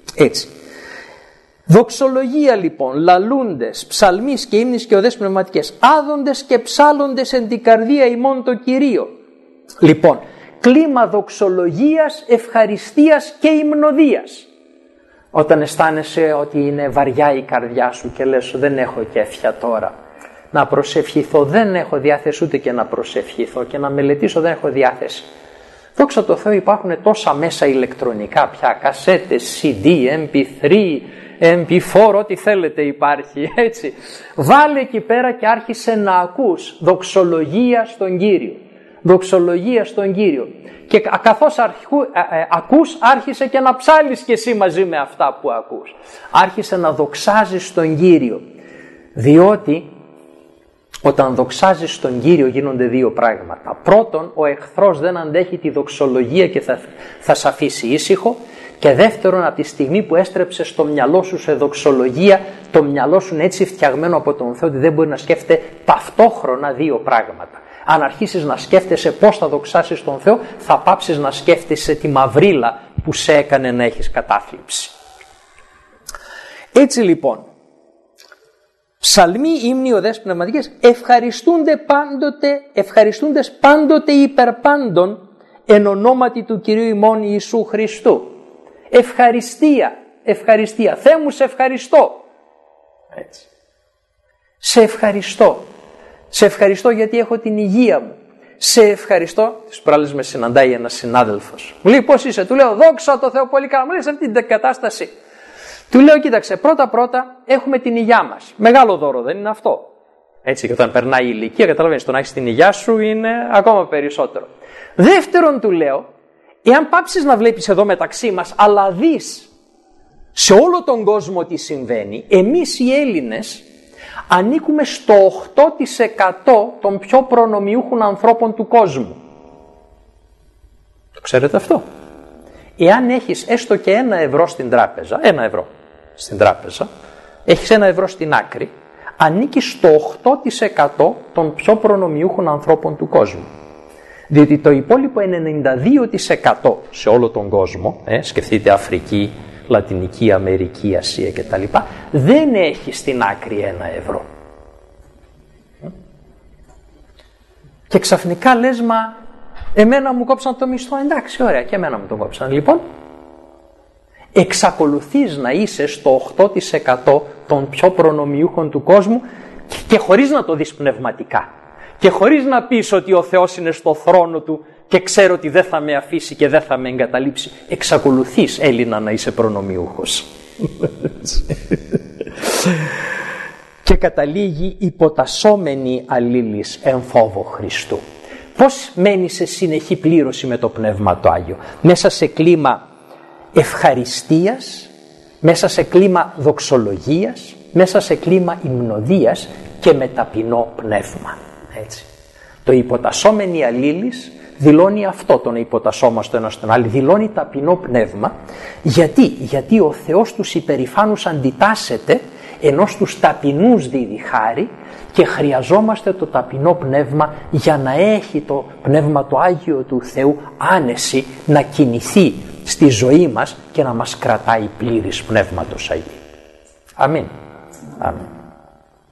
Έτσι. Δοξολογία λοιπόν, λαλούντες, ψαλμείς και ύμνεις και οδές πνευματικές, άδοντες και ψάλλοντες εν την καρδία ημών το Κυρίο. Λοιπόν, κλίμα δοξολογίας, ευχαριστίας και υμνοδίας. Όταν αισθάνεσαι ότι είναι βαριά η καρδιά σου και λες δεν έχω κέφια τώρα να προσευχηθώ, δεν έχω διάθεση ούτε και να προσευχηθώ και να μελετήσω, δεν έχω διάθεση. Δόξα τω Θεώ, υπάρχουν τόσα μέσα ηλεκτρονικά πια, κασέτες, CD, MP3, MP4, ό,τι θέλετε υπάρχει, έτσι. Βάλε εκεί πέρα και άρχισε να ακούς δοξολογία στον Κύριο. Δοξολογία στον Κύριο. Και καθώς ακούς, άρχισε και να ψάλεις και εσύ μαζί με αυτά που ακούς. Άρχισε να δοξάζεις τον Κύριο. Διότι όταν δοξάζεις τον Κύριο γίνονται δύο πράγματα. Πρώτον, ο εχθρός δεν αντέχει τη δοξολογία και θα σε αφήσει ήσυχο. Και δεύτερον, από τη στιγμή που έστρεψες το μυαλό σου σε δοξολογία, το μυαλό σου είναι έτσι φτιαγμένο από τον Θεό ότι δεν μπορεί να σκέφτεται ταυτόχρονα δύο πράγματα. Αν αρχίσεις να σκέφτεσαι πώς θα δοξάσεις τον Θεό, θα πάψεις να σκέφτεσαι τη μαυρίλα που σε έκανε να έχεις κατάθλιψη. Έτσι λοιπόν, ψαλμοί, ύμνοι, οδές πνευματικές ευχαριστούντες πάντοτε υπερπάντων εν ονόματι του Κυρίου ημών Ιησού Χριστού. Ευχαριστία. Θεέ μου, σε ευχαριστώ. Έτσι. Σε ευχαριστώ. Σε ευχαριστώ γιατί έχω την υγεία μου. Σε ευχαριστώ. Τις προάλλες με συναντάει ένας συνάδελφος. Μου λέει πώς είσαι. Του λέω δόξα τω Θεώ πολύ καλά. Μου λέει σε αυτή την κατάσταση. Του λέω κοίταξε, πρώτα έχουμε την υγειά μας. Μεγάλο δώρο, δεν είναι αυτό. Έτσι, και όταν περνάει η ηλικία, καταλαβαίνεις, το να έχεις την υγειά σου είναι ακόμα περισσότερο. Δεύτερον, του λέω, εάν πάψεις να βλέπεις εδώ μεταξύ μας, αλλά δεις σε όλο τον κόσμο τι συμβαίνει, εμείς οι Έλληνες ανήκουμε στο 8% των πιο προνομιούχων ανθρώπων του κόσμου. Το ξέρετε αυτό? Εάν έχεις έστω και 1 ευρώ στην τράπεζα, 1 ευρώ στην τράπεζα, έχεις 1 ευρώ στην άκρη, ανήκεις στο 8% των πιο προνομιούχων ανθρώπων του κόσμου. Διότι το υπόλοιπο 92% σε όλο τον κόσμο, σκεφτείτε Αφρική, Λατινική Αμερική, Ασία κτλ, δεν έχει στην άκρη 1 ευρώ. Και ξαφνικά λες, μα εμένα μου κόψαν το μισθό. Εντάξει, ωραία, και εμένα μου το κόψαν. Λοιπόν, εξακολουθείς να είσαι στο 8% των πιο προνομιούχων του κόσμου και χωρίς να το δεις πνευματικά. Και χωρίς να πεις ότι ο Θεός είναι στο θρόνο του και ξέρω ότι δεν θα με αφήσει και δεν θα με εγκαταλείψει. Εξακολουθείς, Έλληνα, να είσαι προνομιούχος. Και καταλήγει υποτασσόμενη αλλήλης εν φόβο Χριστού. Πώς μένει σε συνεχή πλήρωση με το Πνεύμα το Άγιο? Μέσα σε κλίμα ευχαριστίας, μέσα σε κλίμα δοξολογίας, μέσα σε κλίμα υμνοδίας και με ταπεινό πνεύμα. Έτσι. Το υποτασσόμενη αλλήλης δηλώνει αυτό, το να υποτασσόμαστε ένας στον άλλο, δηλώνει ταπεινό πνεύμα. Γιατί ο Θεός τους υπερηφάνους αντιτάσσεται, ενώ στους ταπεινούς δίδει χάρη, και χρειαζόμαστε το ταπεινό πνεύμα για να έχει το πνεύμα το Άγιο του Θεού άνεση να κινηθεί στη ζωή μας και να μας κρατάει πλήρης πνεύματος Αγίου. Αμήν. Αμήν.